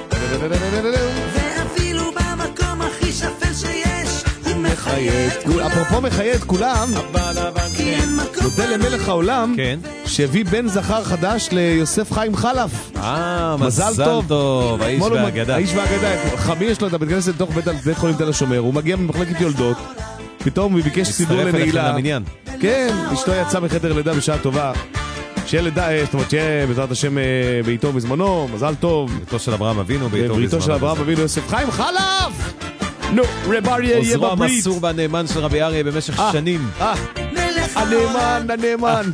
ואפילו במקום הכי שפל שיש הוא מחיה את כולם, אפרופו מחיה את כולם, נודה למלך העולם שהביא בן זכר חדש ליוסף חיים חלף. מזל טוב, האיש והאגדה. האיש והאגדה. חמי יש לו את הבית כנסת לתוך בית חולים תל השומר, הוא מגיע ממחלקת יולדות, פתאום הוא ביקש סידור לנעילה. כן, אשתו יצא מחדר לידה בשעה טובה, שיהיה לידה, זאת אומרת שיהיה בעזרת השם ביתו בזמנו, מזל טוב. ביתו של אברהם אבינו, ביתו של אברהם אבינו יוסף חיים חלף. נו, רב אריה יהיה בברית. עוזרו המסור והנאמן של רבי אריה במשך שנים. מלך הנאמן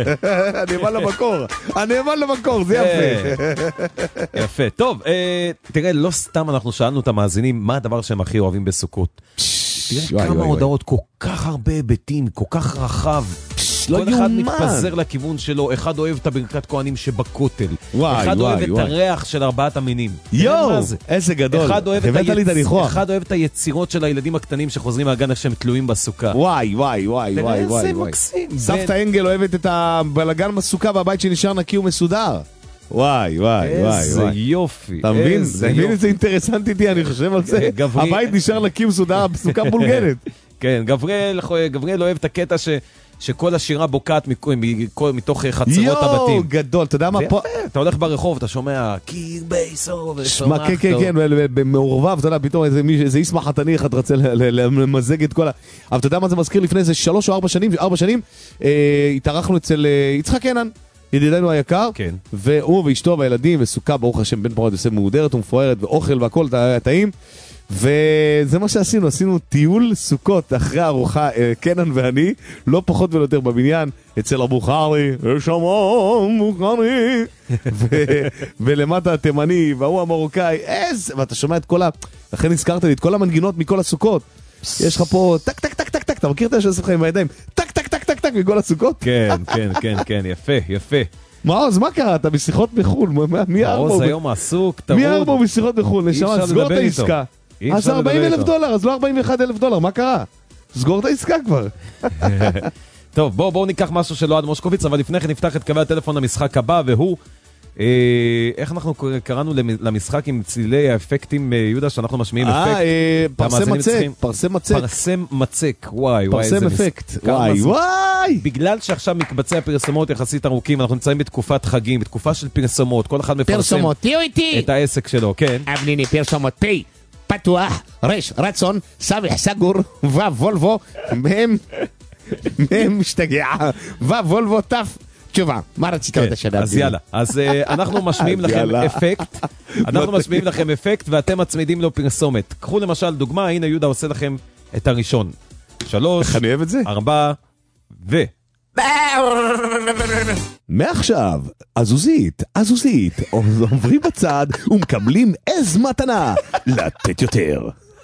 למקור, זה יפה. יפה, טוב, תראה, לא סתם אנחנו שאלנו את המאזינים מה הדבר שהם הכי אוהבים בסוכות. תראה כמה הודעות, כל כך הרבה היבטים, כל כך רחב. כל אחד מתפזר לכיוון שלו, אחד אוהב את הברכת כהנים שבכותל, אחד אוהב את הריח של ארבעת המינים. יואו, איזה גדול, הבאת לי את הניחוח. אחד אוהב את היצירות של הילדים הקטנים שחוזרים מהגן איך שהם תלויים בסוכה. וואי. זה מקסים. סבתא אנגל אוהבת את הבלגן בסוכה והבית שנשאר נקי ומסודר. וואי. איזה יופי. אתה מבין? זה אינטרסנטי איתי, אני חושב על זה. הבית נשאר נקי ומסודר, בסוכה בולגנת. כן, גבריאל אוהב את הקטע שכל השירה בוקעת מתוך חצרות הבתים. יואו, גדול, אתה יודע מה פה? אתה הולך ברחוב, אתה שומע קיר בייסו, שמע, כן, במעורבב, אתה יודע, פתאום איזה איסמה חתני אחד רצה למזג את כל אבל אתה יודע מה זה מזכיר לפני איזה 3 או 4 שנים, התארחנו אצל יצחק קנן, ידידנו היקר, והוא ואשתו והילדים, וסוכה, ברוך השם, בן פורת יוסף מהודרת ומפוארת, ואוכל והכל טעים. וזה מה שעשינו, עשינו טיול סוכות אחרי הארוחה, קנן ואני, לא פחות ולא יותר בבניין, אצל הבוכרי, יש שם בוכרי, ולמטה התימני, והוא המרוקאי, ואתה שומע את כל לכן הזכרת לי את כל המנגינות מכל הסוכות, יש לך פה טק טק טק טק טק, אתה מכיר את השם שלך עם הידיים, טק טק טק טק טק מכל הסוכות? כן, יפה. מעוז, מה קרה? אתה בשיחות בחול, מי מעוז היום עסוק, מי ארבו בשיחות בחול? נשמע, סגור את העסקה. אז $40,000, אז לא $41,000, מה קרה? סגור את העסקה כבר. טוב, בואו ניקח משהו של אוהד מושקוביץ, אבל לפני כן נפתח את קווי הטלפון למשחק הבא, והוא, איך אנחנו קראנו למשחק עם צלילי האפקטים, יהודה, שאנחנו משמיעים אפקט? פרסם מצק, וואי, פרסם אפקט, וואי. בגלל שעכשיו מקבצי הפרסמות יחסית ארוכים, אנחנו נמצאים בתקופת חגים, בתקופה של פרסמות, כל אחד מפרסם את העסק שלו, כן? אבניני פרסמות פי. פתוח, רצון, סבח סגור, וולבו, מהם משתגע, וולבו תף. תשובה, מה רצית עוד השנה? אז יאללה, אז אנחנו משמיעים לכם אפקט, ואתם מצמידים לו פרסומת. קחו למשל דוגמה, הנה יהודה עושה לכם את הראשון. 3, 4, מעכשיו, עזוזית, עוברים בצד ומקבלים עז מתנה, לתת יותר.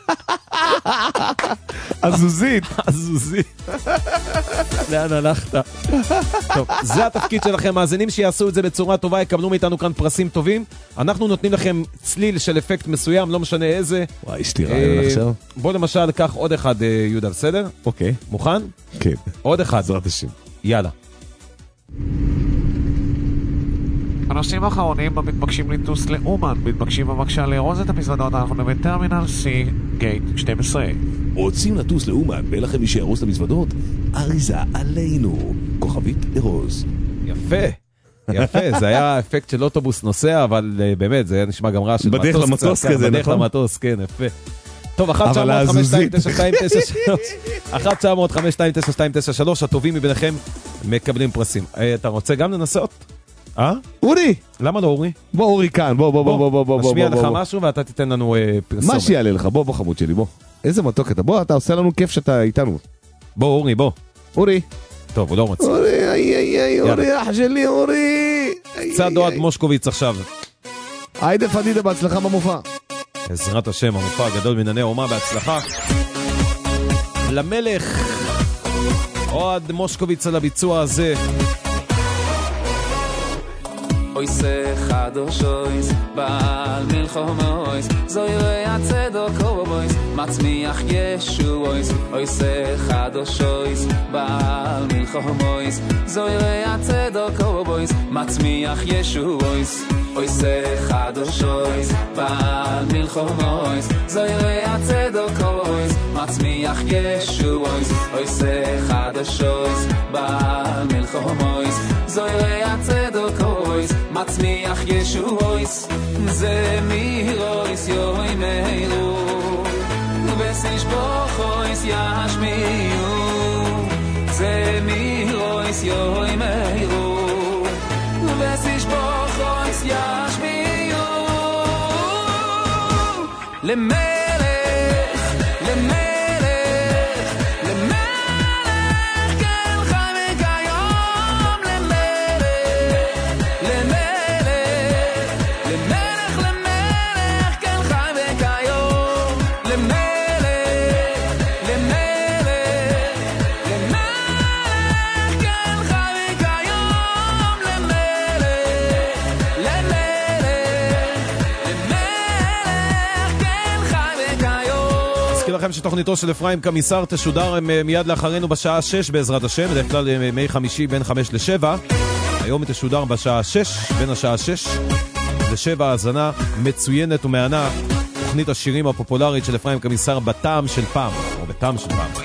עזוזית. לאן הלכת? טוב, זה התפקיד שלכם, מאזינים שיעשו את זה בצורה טובה, יקבלו מאיתנו כאן פרסים טובים. אנחנו נותנים לכם צליל של אפקט מסוים, לא משנה איזה. וואי, יש לי רעיון עכשיו. בוא למשל, קח עוד אחד, יהודה, בסדר? אוקיי. מוכן? כן. עוד אחד. בעזרת השם. יאללה. הנוסעים האחרונים מתבקשים לטוס לאומן, מתבקשים בבקשה לארוז את המזוודות, אנחנו בטרמינל C, גייט 12. רוצים לטוס לאומן ואין לכם מי שיארוז את המזוודות? אריזה עלינו, כוכבית ארוז. יפה, זה היה אפקט של אוטובוס נוסע, אבל באמת, זה היה נשמע גם רע של בדרך למטוס כזה, בדרך למטוס, כן, יפה. טוב, 1-900-5293, 1-900-5293, הטובים מביניכם מקבלים פרסים. אתה רוצה גם לנסות? אורי! למה לא אורי? בוא אורי כאן, בוא. משמיע לך משהו ואתה תיתן לנו פרסומת. מה שיעלה לך, בוא חמוד שלי, בוא. איזה מתוק אתה, בוא, אתה עושה לנו כיף שאתה איתנו. בוא אורי, בוא. אורי. טוב, הוא לא רוצה. אורי, אח שלי, אורי. צד אוהד מושקוביץ עכשיו. היידה פדידה, בהצלחה במופע. עזרת השם, המופע הגדול מנעני האומה, בהצלחה. למלך אוהד מושקוביץ על הביצוע הזה. אויס חדוש אויס, בעל מלחום אויס, זוי ריאה צדוק אויס, מצמיח ישו אויס, אויס חדוש אויס, בעל מלחום אויס, זוי ריאה צדוק אויס, מצמיח ישו אויס, אויס חדוש אויס, בעל מלחום אויס, זוי ריאה צדוק אויס, מצמיח ישו אויס, אויס חדוש אויס, בעל מלחום אויס, זוי ריאה צדוק אויס, מצמיח ישו אויס, זה מירויס יוי מהירו, ובסיש בוך אויס ישמיעו, זה מירויס יוי מהירו, ובסיש בוך אויס ישמיעו, למלך, למלך, למלך, כן לכם שתוכניתו של אפרים קמיסר תשודר מיד לאחרינו בשעה 6 בעזרת השם, בדרך כלל מי חמישי בין 5 ל-7. היום היא תשודר בשעה 6, בין השעה 6 ל-7, האזנה מצוינת ומענה, תוכנית השירים הפופולרית של אפרים קמיסר בטעם של פעם, או בטעם של פעם.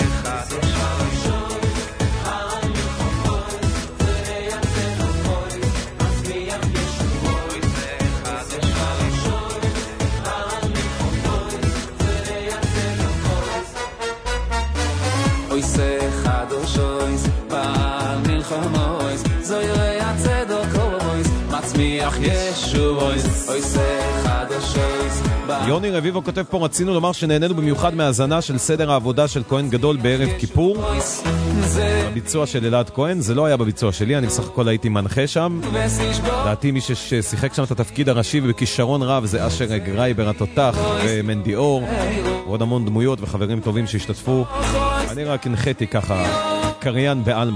יוני רביבו כותב פה, רצינו לומר שנהנינו במיוחד מהאזנה של סדר העבודה של כהן גדול בערב כיפור. הביצוע של אלעד כהן, זה לא היה בביצוע שלי, אני בסך הכל הייתי מנחה שם. דעתי מי ששיחק שם את התפקיד הראשי ובכישרון רב זה אשר גרייבר התותח ומנדי אור, ועוד המון דמויות וחברים טובים שהשתתפו. אני רק הנחיתי ככה קריין באלמה.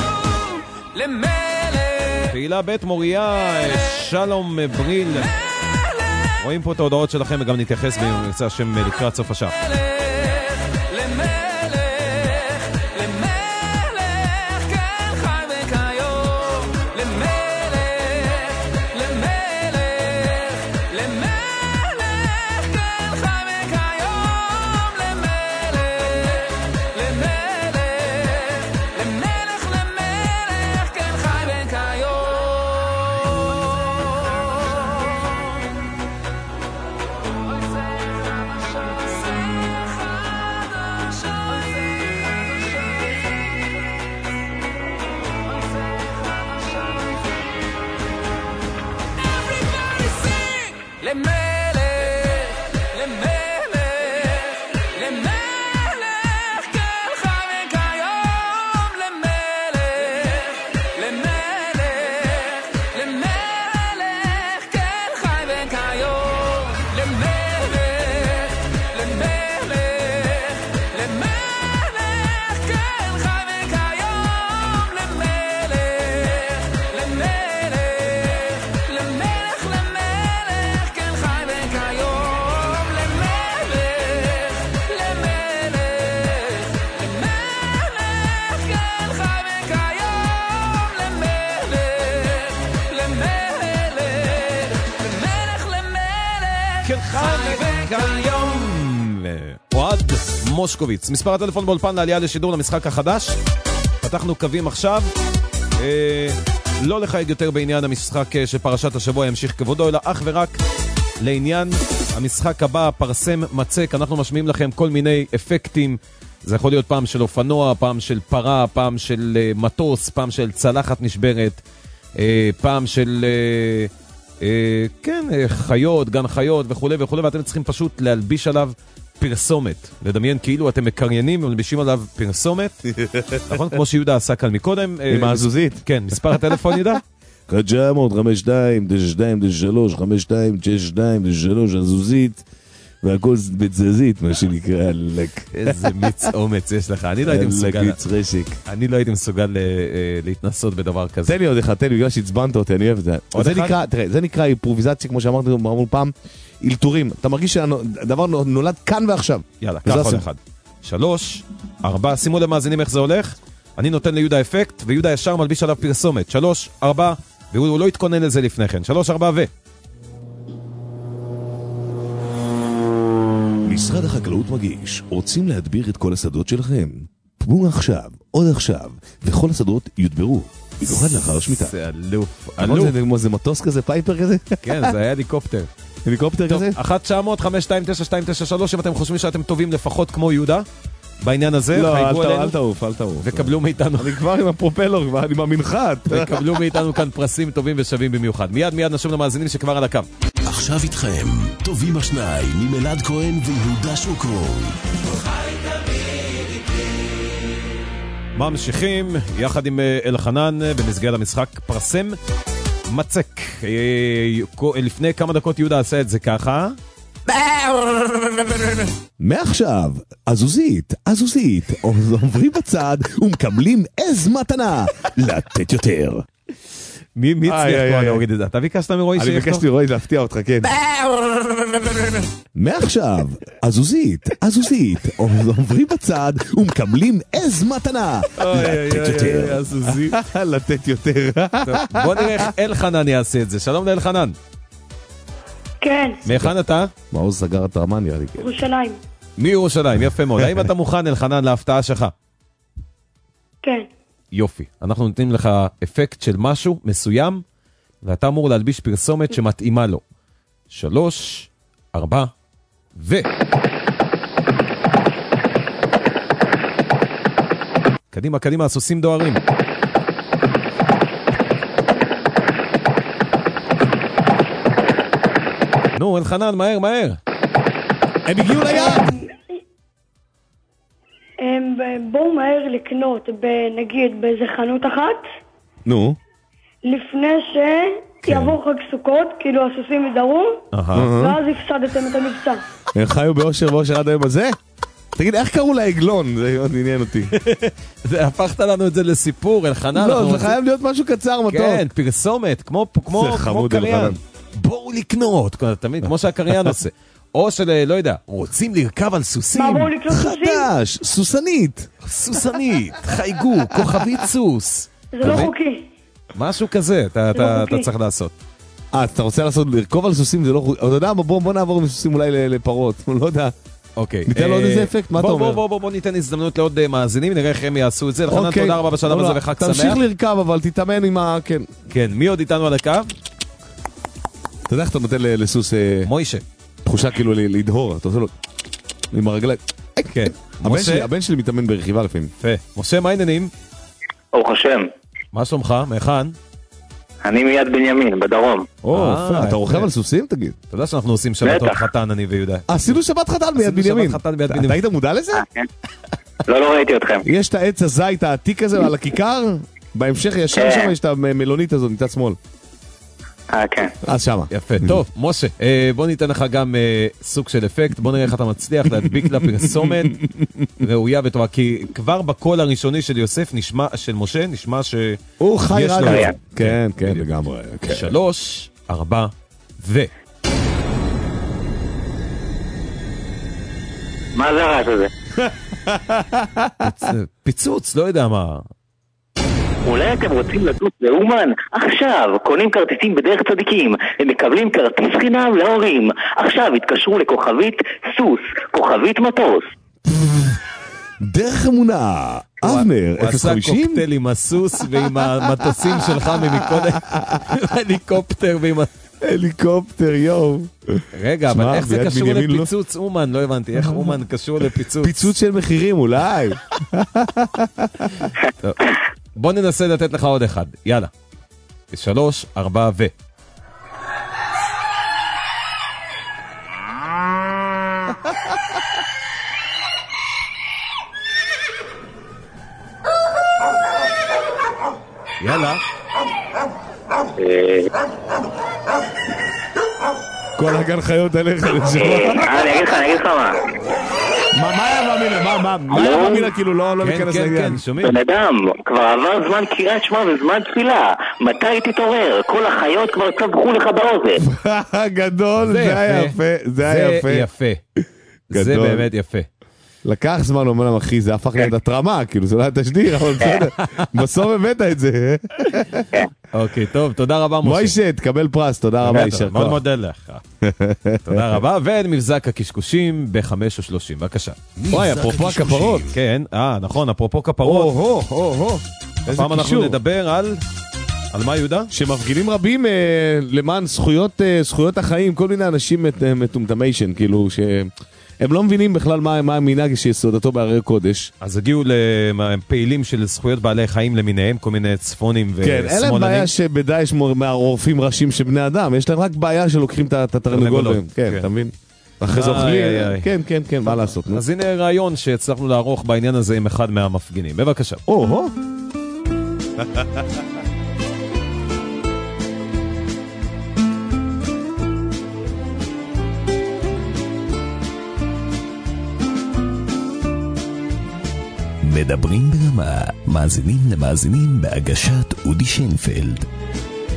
פעילה בית מוריה, שלום בריל. רואים פה את ההודעות שלכם וגם נתייחס במבצע השם לקראת סוף השעה. מושקוביץ, מספר הטלפון באולפן לעלייה לשידור למשחק החדש. פתחנו קווים עכשיו. לא לחייג יותר בעניין המשחק של פרשת השבוע ימשיך כבודו, אלא אך ורק לעניין המשחק הבא, פרסם מצק. אנחנו משמיעים לכם כל מיני אפקטים. זה יכול להיות פעם של אופנוע, פעם של פרה, פעם של מטוס, פעם של צלחת נשברת, פעם של כן, חיות, גן חיות וכו' וכו', ואתם צריכים פשוט להלביש עליו פרסומת, לדמיין כאילו אתם מקריינים ומלבישים עליו פרסומת, נכון? כמו שיהודה עשה כאן מקודם. עם העזוזית. כן, מספר הטלפון ידע? 900, 52, 92, 93, 52, 62, 93, עזוזית, והכל בתזזית, מה שנקרא. איזה מיץ אומץ יש לך. אני לא הייתי מסוגל להתנסות בדבר כזה. תן לי עוד אחד, תן לי, בגלל שהצבנת אותי, אני אוהב את זה. זה נקרא אימפרוביזציה, כמו שאמרנו פעם, אילתורים. אתה מרגיש שהדבר נולד כאן ועכשיו. יאללה, קח עוד אחד. 3, 4, שימו למאזינים איך זה הולך. אני נותן ליהודה אפקט, ויהודה ישר מלביש עליו פרסומת. 3, 4, והוא לא התכונן לזה לפני כן. 3, 4 ו... משרד החקלאות מגיש, רוצים להדביר את כל השדות שלכם? פנו עכשיו, עוד עכשיו, וכל השדות יודברו, במיוחד לאחר השמיטה. זה אלוף. זה מטוס כזה, פייפר כזה? כן, זה היה הליקופטר. הליקופטר כזה? 1-900-529-293, אם אתם חושבים שאתם טובים לפחות כמו יהודה, בעניין הזה, חייגו עלינו. אל תעוף. וקבלו מאיתנו. אני כבר עם הפרופלור, כבר אני במנחת. וקבלו מאיתנו כאן פרסים טובים ושווים במיוחד. מיד נשוב למאזינים שכבר על הקו. עכשיו איתכם, טובים השניים, עם אלעד כהן ויהודה שוקרון. ממשיכים יחד עם אלחנן במסגרת המשחק פרסם מצק. לפני כמה דקות יהודה עשה את זה ככה. מעכשיו, עזוזית, עוברים בצד ומקבלים איז מתנה לתת יותר. מי הצליח כבר להוריד את זה? אתה ביקשת מרועי אני ביקשתי מרועי להפתיע אותך, כן. מעכשיו, עזוזית, עוברים בצד ומקבלים עז מתנה. לתת יותר. עזוזית. לתת יותר. בוא נראה איך אלחנן יעשה את זה. שלום לאלחנן. כן. מאיכן אתה? מעוז סגר את רמן, נראה לי. ירושלים. מירושלים, יפה מאוד. האם אתה מוכן, אלחנן, להפתעה שלך? כן. יופי. אנחנו נותנים לך אפקט של משהו מסוים, ואתה אמור להלביש פרסומת שמתאימה לו. 3, 4, ו... קדימה, קדימה, הסוסים דוהרים. נו, אלחנן, מהר, מהר. הם הגיעו ליד. בואו מהר לקנות, נגיד, באיזה חנות אחת. נו. לפני שיעבור חג סוכות, כאילו הסוסים ידרו, ואז הפסדתם את המבצע. הם חיו באושר עד היום הזה? תגיד, איך קראו לעגלון? זה מאוד עניין אותי. זה הפכת לנו את זה לסיפור, אלחנן. לא, זה חייב להיות משהו קצר, מתוק. כן, פרסומת, כמו קריין. בואו לקנות, תמיד, כמו שהקריין עושה. או של, לא יודע, רוצים לרכב על סוסים. מה, בואו לקנות סוסים? חדש, סוסנית. סוסנית, חייגו, כוכבית סוס. זה לא חוקי. משהו כזה, אתה צריך לעשות. אתה רוצה לרכוב על סוסים, זה לא חוקי. אתה יודע, בוא נעבור עם סוסים אולי לפרות, לא יודע. אוקיי. ניתן לו עוד איזה אפקט, מה אתה אומר? בוא ניתן הזדמנות לעוד מאזינים, נראה איך הם יעשו את זה. אלחנן, תודה רבה בשלב הזה וחג שמח. תמשיך לרכב, אבל תתאמן עם ה... כן. כן, מי עוד איתנו על הקו? אתה יודע איך אתה נותן לסוס... מוישה. תחושה כאילו לדהור, אתה עושה לו... עם הרגליים. כן. הבן שלי מתאמן ברכיבה לפעמים. יפה. משה, מה העניינים? ברוך השם. מה שלומך? מאיכן? אני מיד בנימין, בדרום. אתה רוכב על סוסים, תגיד? אתה יודע שאנחנו עושים שבתות חתן, אני ויהודה. עשינו שבת חתן מיד בנימין. אתה היית מודע לזה? לא ראיתי אתכם. יש את העץ הזית העתיק הזה על הכיכר, בהמשך ישר שם יש את המלונית הזאת, ניצד שמאל. כן. אז שמה. יפה. טוב, משה, בוא ניתן לך גם סוג של אפקט, בוא נראה איך אתה מצליח להדביק לפרסומת ראויה וטובה, כי כבר בקול הראשוני של יוסף, של משה, נשמע ש... הוא חי רדיו. כן, כן, לגמרי. 3, 4, ו... מה זה הרעש הזה? פיצוץ, לא יודע מה... אולי אתם רוצים לטוס לאומן? עכשיו, קונים כרטיסים בדרך צדיקים, הם מקבלים כרטיס חינם להורים. עכשיו התקשרו לכוכבית סוס, כוכבית מטוס. דרך אמונה, אבנר, 050? הוא עשה קוקטייל עם הסוס ועם המטוסים שלך ממקודם, הליקופטר ועם... הליקופטר, יואו. רגע, אבל איך זה קשור לפיצוץ אומן? לא הבנתי, איך אומן קשור לפיצוץ? פיצוץ של מחירים, אולי. בוא ננסה לתת לך עוד אחד, יאללה. 3, 4 ו... יאללה. כל הגן חיות עליך. אני אגיד לך מה. מה היה במילה? מה היה במילה? כאילו לא להיכנס לעניין. בן אדם, כבר עבר זמן קריאת שמע וזמן תפילה. מתי תתעורר? כל החיות כבר צבחו לך באוזן. גדול, זה היה יפה. זה יפה. זה באמת יפה. לקח זמן אומנם אחי, זה הפך ליד התרמה, כאילו זה לא היה תשדיר, אבל בסדר, בסוף הבאת את זה. אוקיי, טוב, תודה רבה משה. מוישה, תקבל פרס, תודה רבה, יישר כוח. מאוד מודה לך. תודה רבה, ומבזק הקשקושים ב-5:30, בבקשה. וואי, אפרופו הכפרות. כן, נכון, אפרופו כפרות. הפעם אנחנו נדבר על מה יהודה? שמפגינים רבים למען זכויות החיים, כל מיני אנשים מטומטמיישן, כאילו הם לא מבינים בכלל מה המנהג שיסודתו בהרי קודש. אז הגיעו לפעילים של זכויות בעלי חיים למיניהם, כל מיני צפונים ושמאלנים. כן, אין להם בעיה שבדאעש מעורפים ראשים של בני אדם, יש להם רק בעיה שלוקחים את התרנגולות. כן, אתה מבין? אחרי זה אוכלים, כן, מה לעשות? אז הנה רעיון שהצלחנו לערוך בעניין הזה עם אחד מהמפגינים. בבקשה. מדברים ברמה, מאזינים למאזינים בהגשת אודי שיינפלד.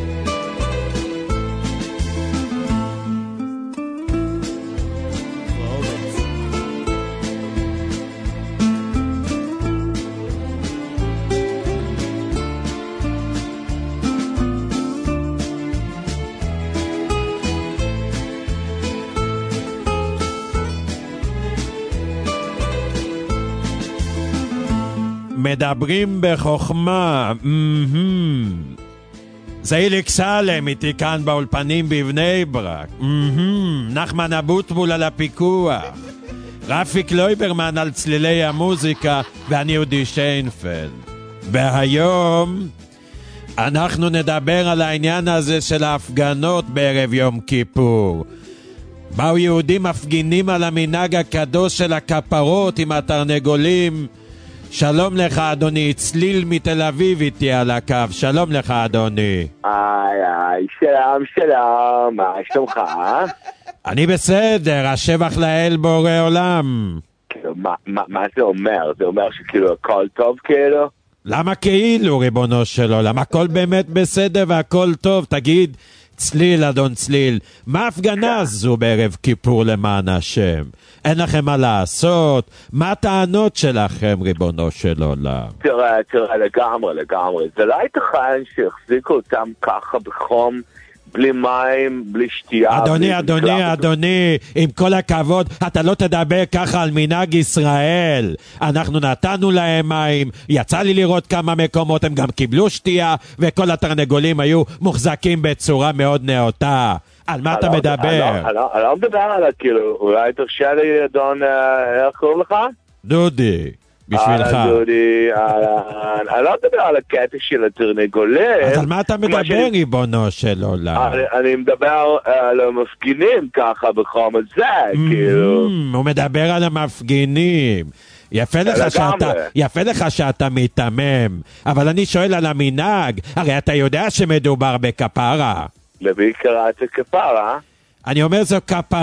מדברים בחוכמה. זה איליק סלם איתי כאן באולפנים בבני ברק. נחמן אבוטבול על הפיקוח. רפי קלויברמן על צלילי המוזיקה, ואני אודי שיינפלד. והיום אנחנו נדבר על העניין הזה של ההפגנות בערב יום כיפור. באו יהודים מפגינים על המנהג הקדוש של הכפרות עם התרנגולים. שלום לך אדוני, צליל מתל אביב איתי על הקו. שלום לך אדוני. שלום, מה שלומך? אני בסדר, השבח לאל בורא עולם. מה זה אומר? זה אומר שכאילו הכל טוב כאילו? למה כאילו ריבונו של עולם? הכל באמת בסדר והכל טוב. תגיד, צליל אדון צליל, מה ההפגנה הזו בערב כיפור למען השם? אין לכם מה לעשות? מה הטענות שלכם ריבונו של עולם? תראה, לגמרי. זה לא ייתכן שהחזיקו אותם ככה בחום, בלי מים, בלי שתייה. אדוני, עם כל הכבוד, אתה לא תדבר ככה על מנהג ישראל. אנחנו נתנו להם מים, יצא לי לראות כמה מקומות, הם גם קיבלו שתייה, וכל התרנגולים היו מוחזקים בצורה מאוד נאותה. על מה אתה מדבר? אני לא מדבר על כאילו, אולי תרשה לי אדון, איך קוראים לך? דודי. בשבילך. דודי, אני לא מדבר על הקטע של התרנגולים. אז על מה אתה מדבר ריבונו של עולם? אני מדבר על המפגינים ככה בחום הזה, כאילו. הוא מדבר על המפגינים. יפה לך שאתה מתמם, אבל אני שואל על המנהג, הרי אתה יודע שמדובר בכפרה. למי קראת כפרה? אני אומר זו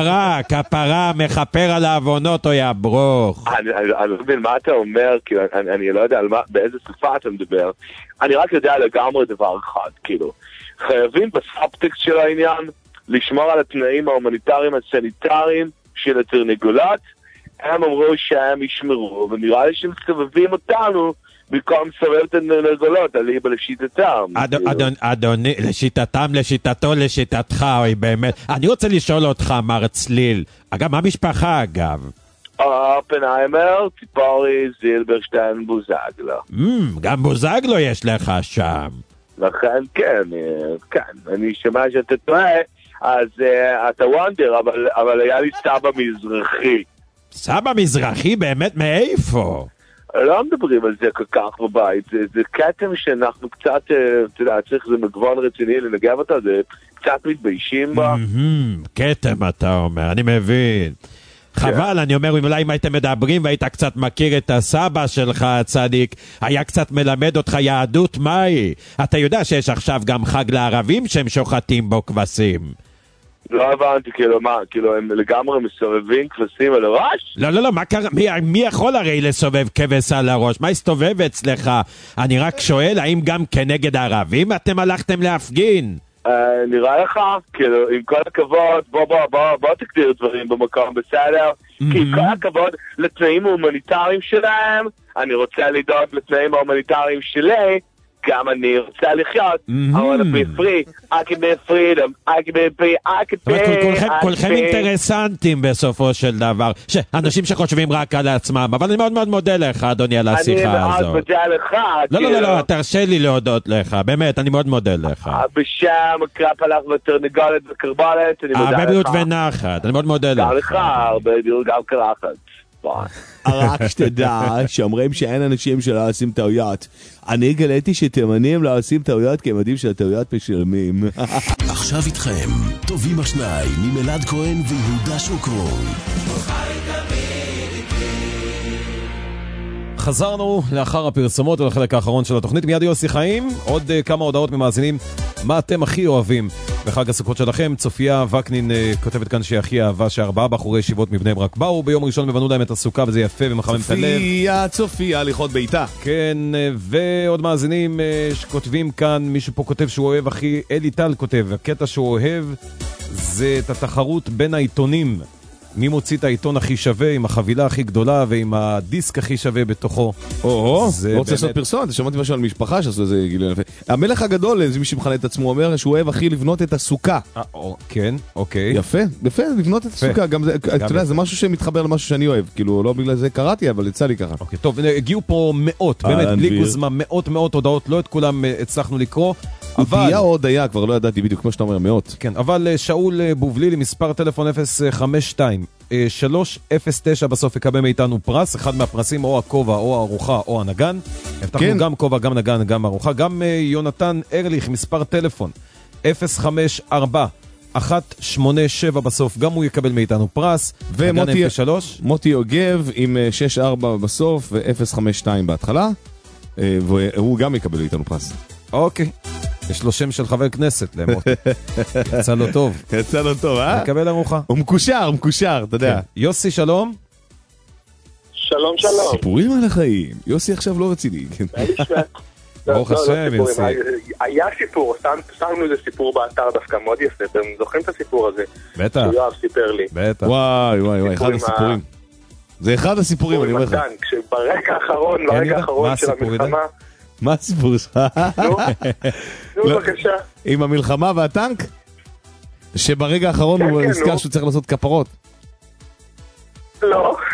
כפרה, מכפר על העוונות או יברוך. אני לא מבין מה אתה אומר, כאילו, אני לא יודע באיזה שפה אתה מדבר. אני רק יודע לגמרי דבר אחד, כאילו. חייבים בסאבטקסט של העניין לשמור על התנאים ההומניטריים הסניטריים של התרנגולת. הם אמרו שהם ישמרו, ונראה לי שהם סובבים אותנו במקום סובב את התרנגולות, אליבא לשיטתם. אדוני, לשיטתם, לשיטתו, לשיטתך, אוי באמת. אני רוצה לשאול אותך, מר צליל, אגב, מה המשפחה אגב? אופנהיימר, ציפורי, זילברשטיין, בוזגלו. גם בוזגלו יש לך שם. לכן כן, אני שמע שאתה טועה, אז אתה וונדר, אבל היה לי סבא מזרחי. סבא מזרחי? באמת מאיפה? לא מדברים על זה כל כך בבית, זה קטם שאנחנו קצת, אתה יודע, צריך זה מגוון רציני לנגב אותה, זה קצת מתביישים בה. קטם אתה אומר, אני מבין. חבל, אני אומר, אולי אם הייתם מדברים והיית קצת מכיר את הסבא שלך הצדיק, היה קצת מלמד אותך יהדות מהי. אתה יודע שיש עכשיו גם חג לערבים שהם שוחטים בו כבשים. לא הבנתי, כאילו מה, כאילו הם לגמרי מסובבים כבשים על הראש? לא, מה קרה? מי יכול הרי לסובב כבש על הראש? מה הסתובב אצלך? אני רק שואל, האם גם כנגד הערבים אתם הלכתם להפגין? נראה לך, כאילו, עם כל הכבוד, בוא תגדיר דברים במקום, בסדר? כי עם כל הכבוד לתנאים ההומניטריים שלהם, אני רוצה לדאוג לתנאים ההומניטריים שלי, גם אני רוצה לחיות, I want to be free, I can be freedom, I can be כולכם אינטרסנטים בסופו של דבר, אנשים שחושבים רק על עצמם, אבל אני מאוד מאוד מודה לך אדוני על השיחה הזאת. אני מאוד מודה לך. לא, תרשה לי להודות לך, באמת, אני מאוד מודה לך. בשם קרפ הלך ותרנגולת וקרבלת, אני מודה לך. בבריאות ונחת, אני מאוד מודה לך. גם לך, בבריאות גם קרחת. רק שתדע שאומרים שאין אנשים שלא עושים טעויות. אני גליתי שתימנים לא עושים טעויות כי הם יודעים שהטעויות משלמים. עכשיו איתכם טובים השניים ממלעד כהן ויהודה שוקרון. חזרנו לאחר הפרסומות ולחלק האחרון של התוכנית. מיד יוסי חיים, עוד כמה הודעות ממאזינים. מה אתם הכי אוהבים בחג הסוכות שלכם? צופיה וקנין כותבת כאן שהיא הכי אהבה שארבעה בחורי ישיבות מבני ברק באו ביום ראשון ובנו להם את הסוכה וזה יפה ומחמם את הלב. צופיה, הליכות ביתה. כן, ועוד מאזינים שכותבים כאן, מישהו פה כותב שהוא אוהב הכי, אלי טל כותב, הקטע שהוא אוהב זה את התחרות בין העיתונים מי מוציא את העיתון הכי שווה, עם החבילה הכי גדולה ועם הדיסק הכי שווה בתוכו. לא רוצה לעשות פרסומת, שמעתי משהו על משפחה שעשו איזה גיליון יפה. המלך הגדול, מי שמכנה את עצמו, אומר שהוא אוהב הכי לבנות את הסוכה. כן, אוקיי. יפה, לבנות את הסוכה. גם זה, אתה יודע, זה משהו שמתחבר למשהו שאני אוהב. כאילו, לא בגלל זה קראתי, אבל יצא לי ככה. אוקיי, טוב, הגיעו פה מאות, באמת, בלי גוזמה, מאות הודעות, לא את כולם הצלחנו לקרוא. הודיעה או הודעה, כבר לא ידעתי בדיוק, כמו שאתה אומר, מאות. כן, אבל שאול בובלילי, מספר טלפון 052-309 בסוף יקבל מאיתנו פרס, אחד מהפרסים או הכובע או הארוחה או הנגן. הבטחנו גם כובע, גם נגן, גם ארוחה. גם יונתן ארליך, מספר טלפון 054-187 בסוף, גם הוא יקבל מאיתנו פרס. ומוטי יוגב עם 64 בסוף ו-052 בהתחלה, והוא גם יקבל מאיתנו פרס. אוקיי. יש לו שם של חבר כנסת למוטי. יצא לו טוב. יצא לו טוב, נקבל ארוחה. הוא מקושר, אתה יודע. יוסי, שלום. שלום. סיפורים על החיים. יוסי עכשיו לא רציני. ברוך השם, יוסי. היה סיפור, שמנו איזה סיפור באתר דווקא מאוד יפה, אתם זוכרים את הסיפור הזה? בטח. שיואב סיפר לי. בטח. וואי, אחד הסיפורים. זה אחד הסיפורים, אני אומר לך. כשברגע האחרון של המלחמה... מה הסיפור שלך? נו, בבקשה. עם המלחמה והטנק? שברגע האחרון הוא נזכר שהוא צריך לעשות כפרות. לא.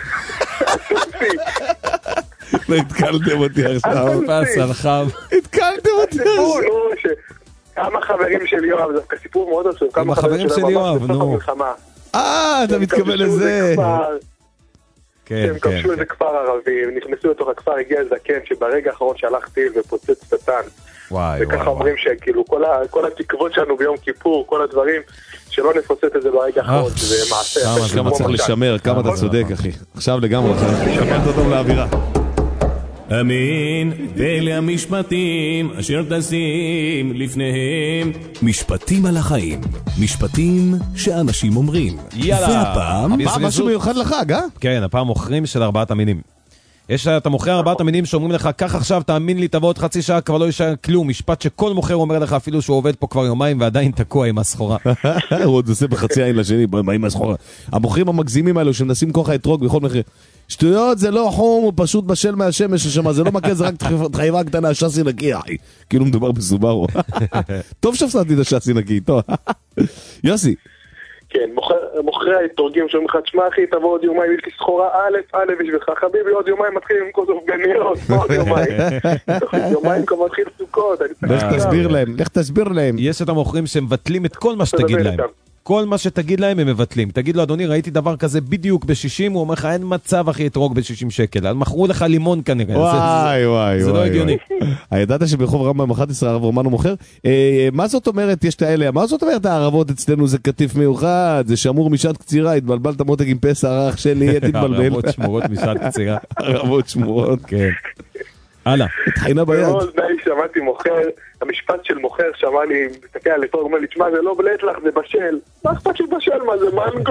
לא התקלתם אותי עכשיו. פס על חם. התקלתם אותי עכשיו. כמה חברים של יואב, זה סיפור מאוד עצוב. כמה חברים של יואב, נו. אתה מתכוון לזה. הם כבשו איזה כפר ערבי, הם נכנסו לתוך הכפר, הגיע זקן שברגע האחרון שהלך טיל ופוצץ את הטנק. וככה אומרים שכאילו כל התקוות שלנו ביום כיפור, כל הדברים, שלא נפוצץ את זה ברגע האחרון, שזה מעשה. כמה צריך לשמר, כמה אתה צודק אחי. עכשיו לגמרי, שמרת אותו לאווירה. אמין, ואלה המשפטים אשר תשים לפניהם. משפטים על החיים, משפטים שאנשים אומרים. יאללה. והפעם, משהו מיוחד לחג, כן, הפעם מוכרים של 4 המינים. אתה מוכר 4 המינים שאומרים לך, כך עכשיו, תאמין לי, תבוא עוד חצי שעה, כבר לא יישאר כלום. משפט שכל מוכר אומר לך, אפילו שהוא עובד פה כבר יומיים ועדיין תקוע עם הסחורה. הוא עוד עושה בחצי עין לשני, עם הסחורה. המוכרים המגזימים האלו שמנסים כוח האתרוג בכל מחיר. שטויות, זה לא חום, הוא פשוט בשל מהשמש ששמה, זה לא מכה, זה רק חייבה קטנה, שסי נקי, כאילו מדובר בסוברו. טוב שפסעתי את השסי נקי, טוב. יוסי. כן, מוכרי האתרוגים שאומרים לך, תשמע אחי, תבוא עוד יומיים, יש לי סחורה א' בשבילך, חביבי, עוד יומיים מתחילים עם כוס אופגניות, עוד יומיים כבר מתחיל סוכות. לך תסביר להם. יש את המוכרים שמבטלים את כל מה שתגיד להם. כל מה שתגיד להם הם מבטלים. תגיד לו, אדוני, ראיתי דבר כזה בדיוק ב-60, הוא אומר לך, אין מצב אחי אתרוג ב-60 שקל. אז מכרו לך לימון כנראה. וואי. זה לא הגיוני. הידעת שברחוב רמב"ם 11 הרב רומנו מוכר? מה זאת אומרת, יש את האלה, מה זאת אומרת הערבות אצלנו זה כתיף מיוחד, זה שמור משעת קצירה, התבלבלת מותק עם פסע, אח שלי, תתבלבל. ערבות שמורות משעת קצירה. ערבות שמורות. כן. הלאה. התחינה ביד. שמעתי מוכר, המשפט של מוכר שמע לי, מסתכל על אתרוג, אומר לי, תשמע, זה לא בלט לך, זה בשל. מה אכפת של בשל? מה זה מנגו?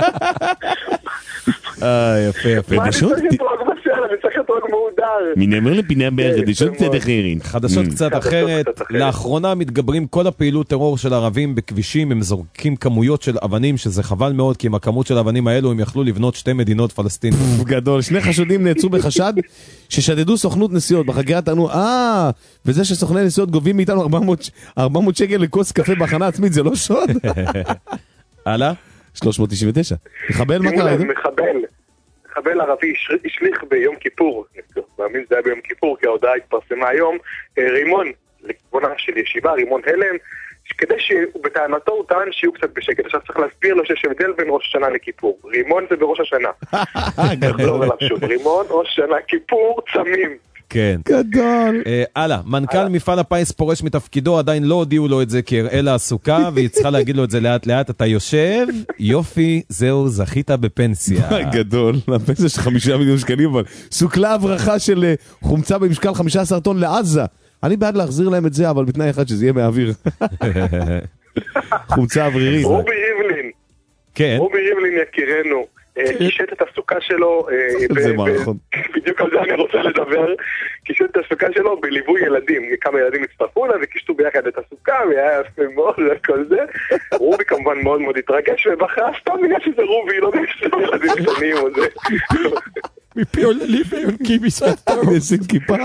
יפה. מה אני צריך אתרוג בשל? אני צריך אתרוג מהודר. מנאמר לפינה בחדשות קצת אחרים. חדשות קצת אחרת. לאחרונה מתגברים כל הפעילות טרור של ערבים בכבישים, הם זורקים כמויות של אבנים, שזה חבל מאוד, כי עם הכמות של האבנים האלו הם יכלו לבנות 2 מדינות פלסטיניות. גדול. 2 חשודים נעצרו בחשד ששדדו סוכנות נסיעות. בחקירה טענו, וזה שסוכני נסיעות גובים מאיתנו 400 שקל לכוס קפה בהכנה עצמית, זה לא שוד? הלאה? 399. מחבל, מה קרה? מחבל ערבי השליך ביום כיפור, מאמין זה היה ביום כיפור, כי ההודעה התפרסמה היום, רימון, לכיוונה של ישיבה, רימון הלם, כדי שהוא בטענתו הוא טען שיהיו קצת בשקט. עכשיו צריך להסביר לו שיש הבדל בין ראש השנה לכיפור. רימון זה בראש השנה. רימון, ראש השנה, כיפור, צמים. כן. גדול. הלאה, מנכ"ל מפעל הפיס פורש מתפקידו, עדיין לא הודיעו לו את זה כי הראה לה עסוקה, והיא צריכה להגיד לו את זה לאט לאט, אתה יושב, יופי, זהו, זכית בפנסיה. גדול, הפנסיה של 5 מיליון שקלים, אבל סוכלה הברכה של חומצה במשקל 15 טון לעזה. אני בעד להחזיר להם את זה, אבל בתנאי אחד שזה יהיה מהאוויר. חומצה אוורירית. רובי ריבלין. כן. רובי ריבלין יקירנו. קישט את הסוכה שלו, בדיוק על זה אני רוצה לדבר, קישט את הסוכה שלו בליווי ילדים, כמה ילדים הצטרפו לה וקישטו ביחד את הסוכה, והיה יפה מאוד וכל זה. רובי כמובן מאוד מאוד התרגש, ובחרה סתם בגלל שזה רובי, לא בגלל ילדים שונים או זה. מפי עוללי ויונקי מסתר. נסים כיפה.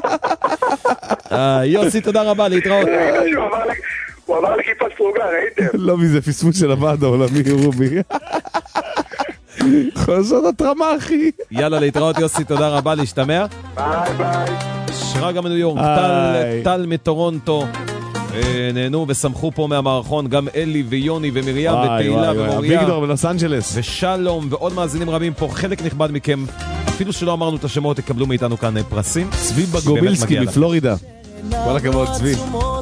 יוסי, תודה רבה, להתראות. הוא עבר לכיפה סרוגה, ראיתם? לא מזה פספוס של הוועד העולמי, רובי. חוזר התרמה, אחי. יאללה, להתראות, יוסי, תודה רבה, להשתמע. ביי ביי. שרגא מניו יורק, טל מטורונטו. נהנו ושמחו פה מהמערכון, גם אלי ויוני ומרים ותהילה ומוריה. אביגדור בלוס אנג'לס. ושלום ועוד מאזינים רבים פה, חלק נכבד מכם. אפילו שלא אמרנו את השמות, תקבלו מאיתנו כאן פרסים. צבי בגובילסקי מפלורידה. כל הכבוד, צבי.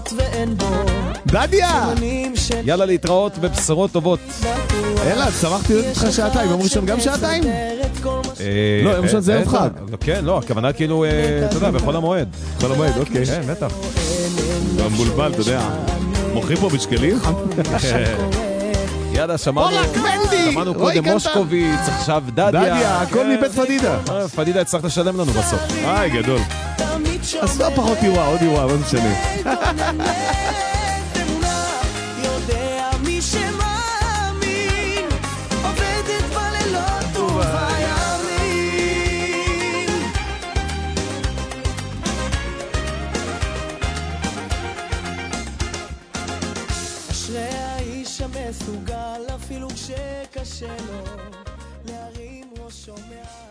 דדיה! יאללה, להתראות בבשורות טובות. יאללה, שמחתי להיות איתך שעתיים, יום ראשון גם שעתיים? לא, יום ראשון זה ערב חג. כן, לא, הכוונה כאילו, אתה יודע, בכל המועד. בכל המועד, אוקיי. כן, בטח. גם בולבל, אתה יודע. מוכרים פה בשקלים? יאללה, שמענו קודם מושקוביץ, עכשיו דדיה. הכל מבית פדידה. פדידה הצלחת לשלם לנו בסוף. גדול. אז לא פחות יורה, עוד יורה, לא משנה. מסוגל אפילו כשקשה לו להרים ראשו מעל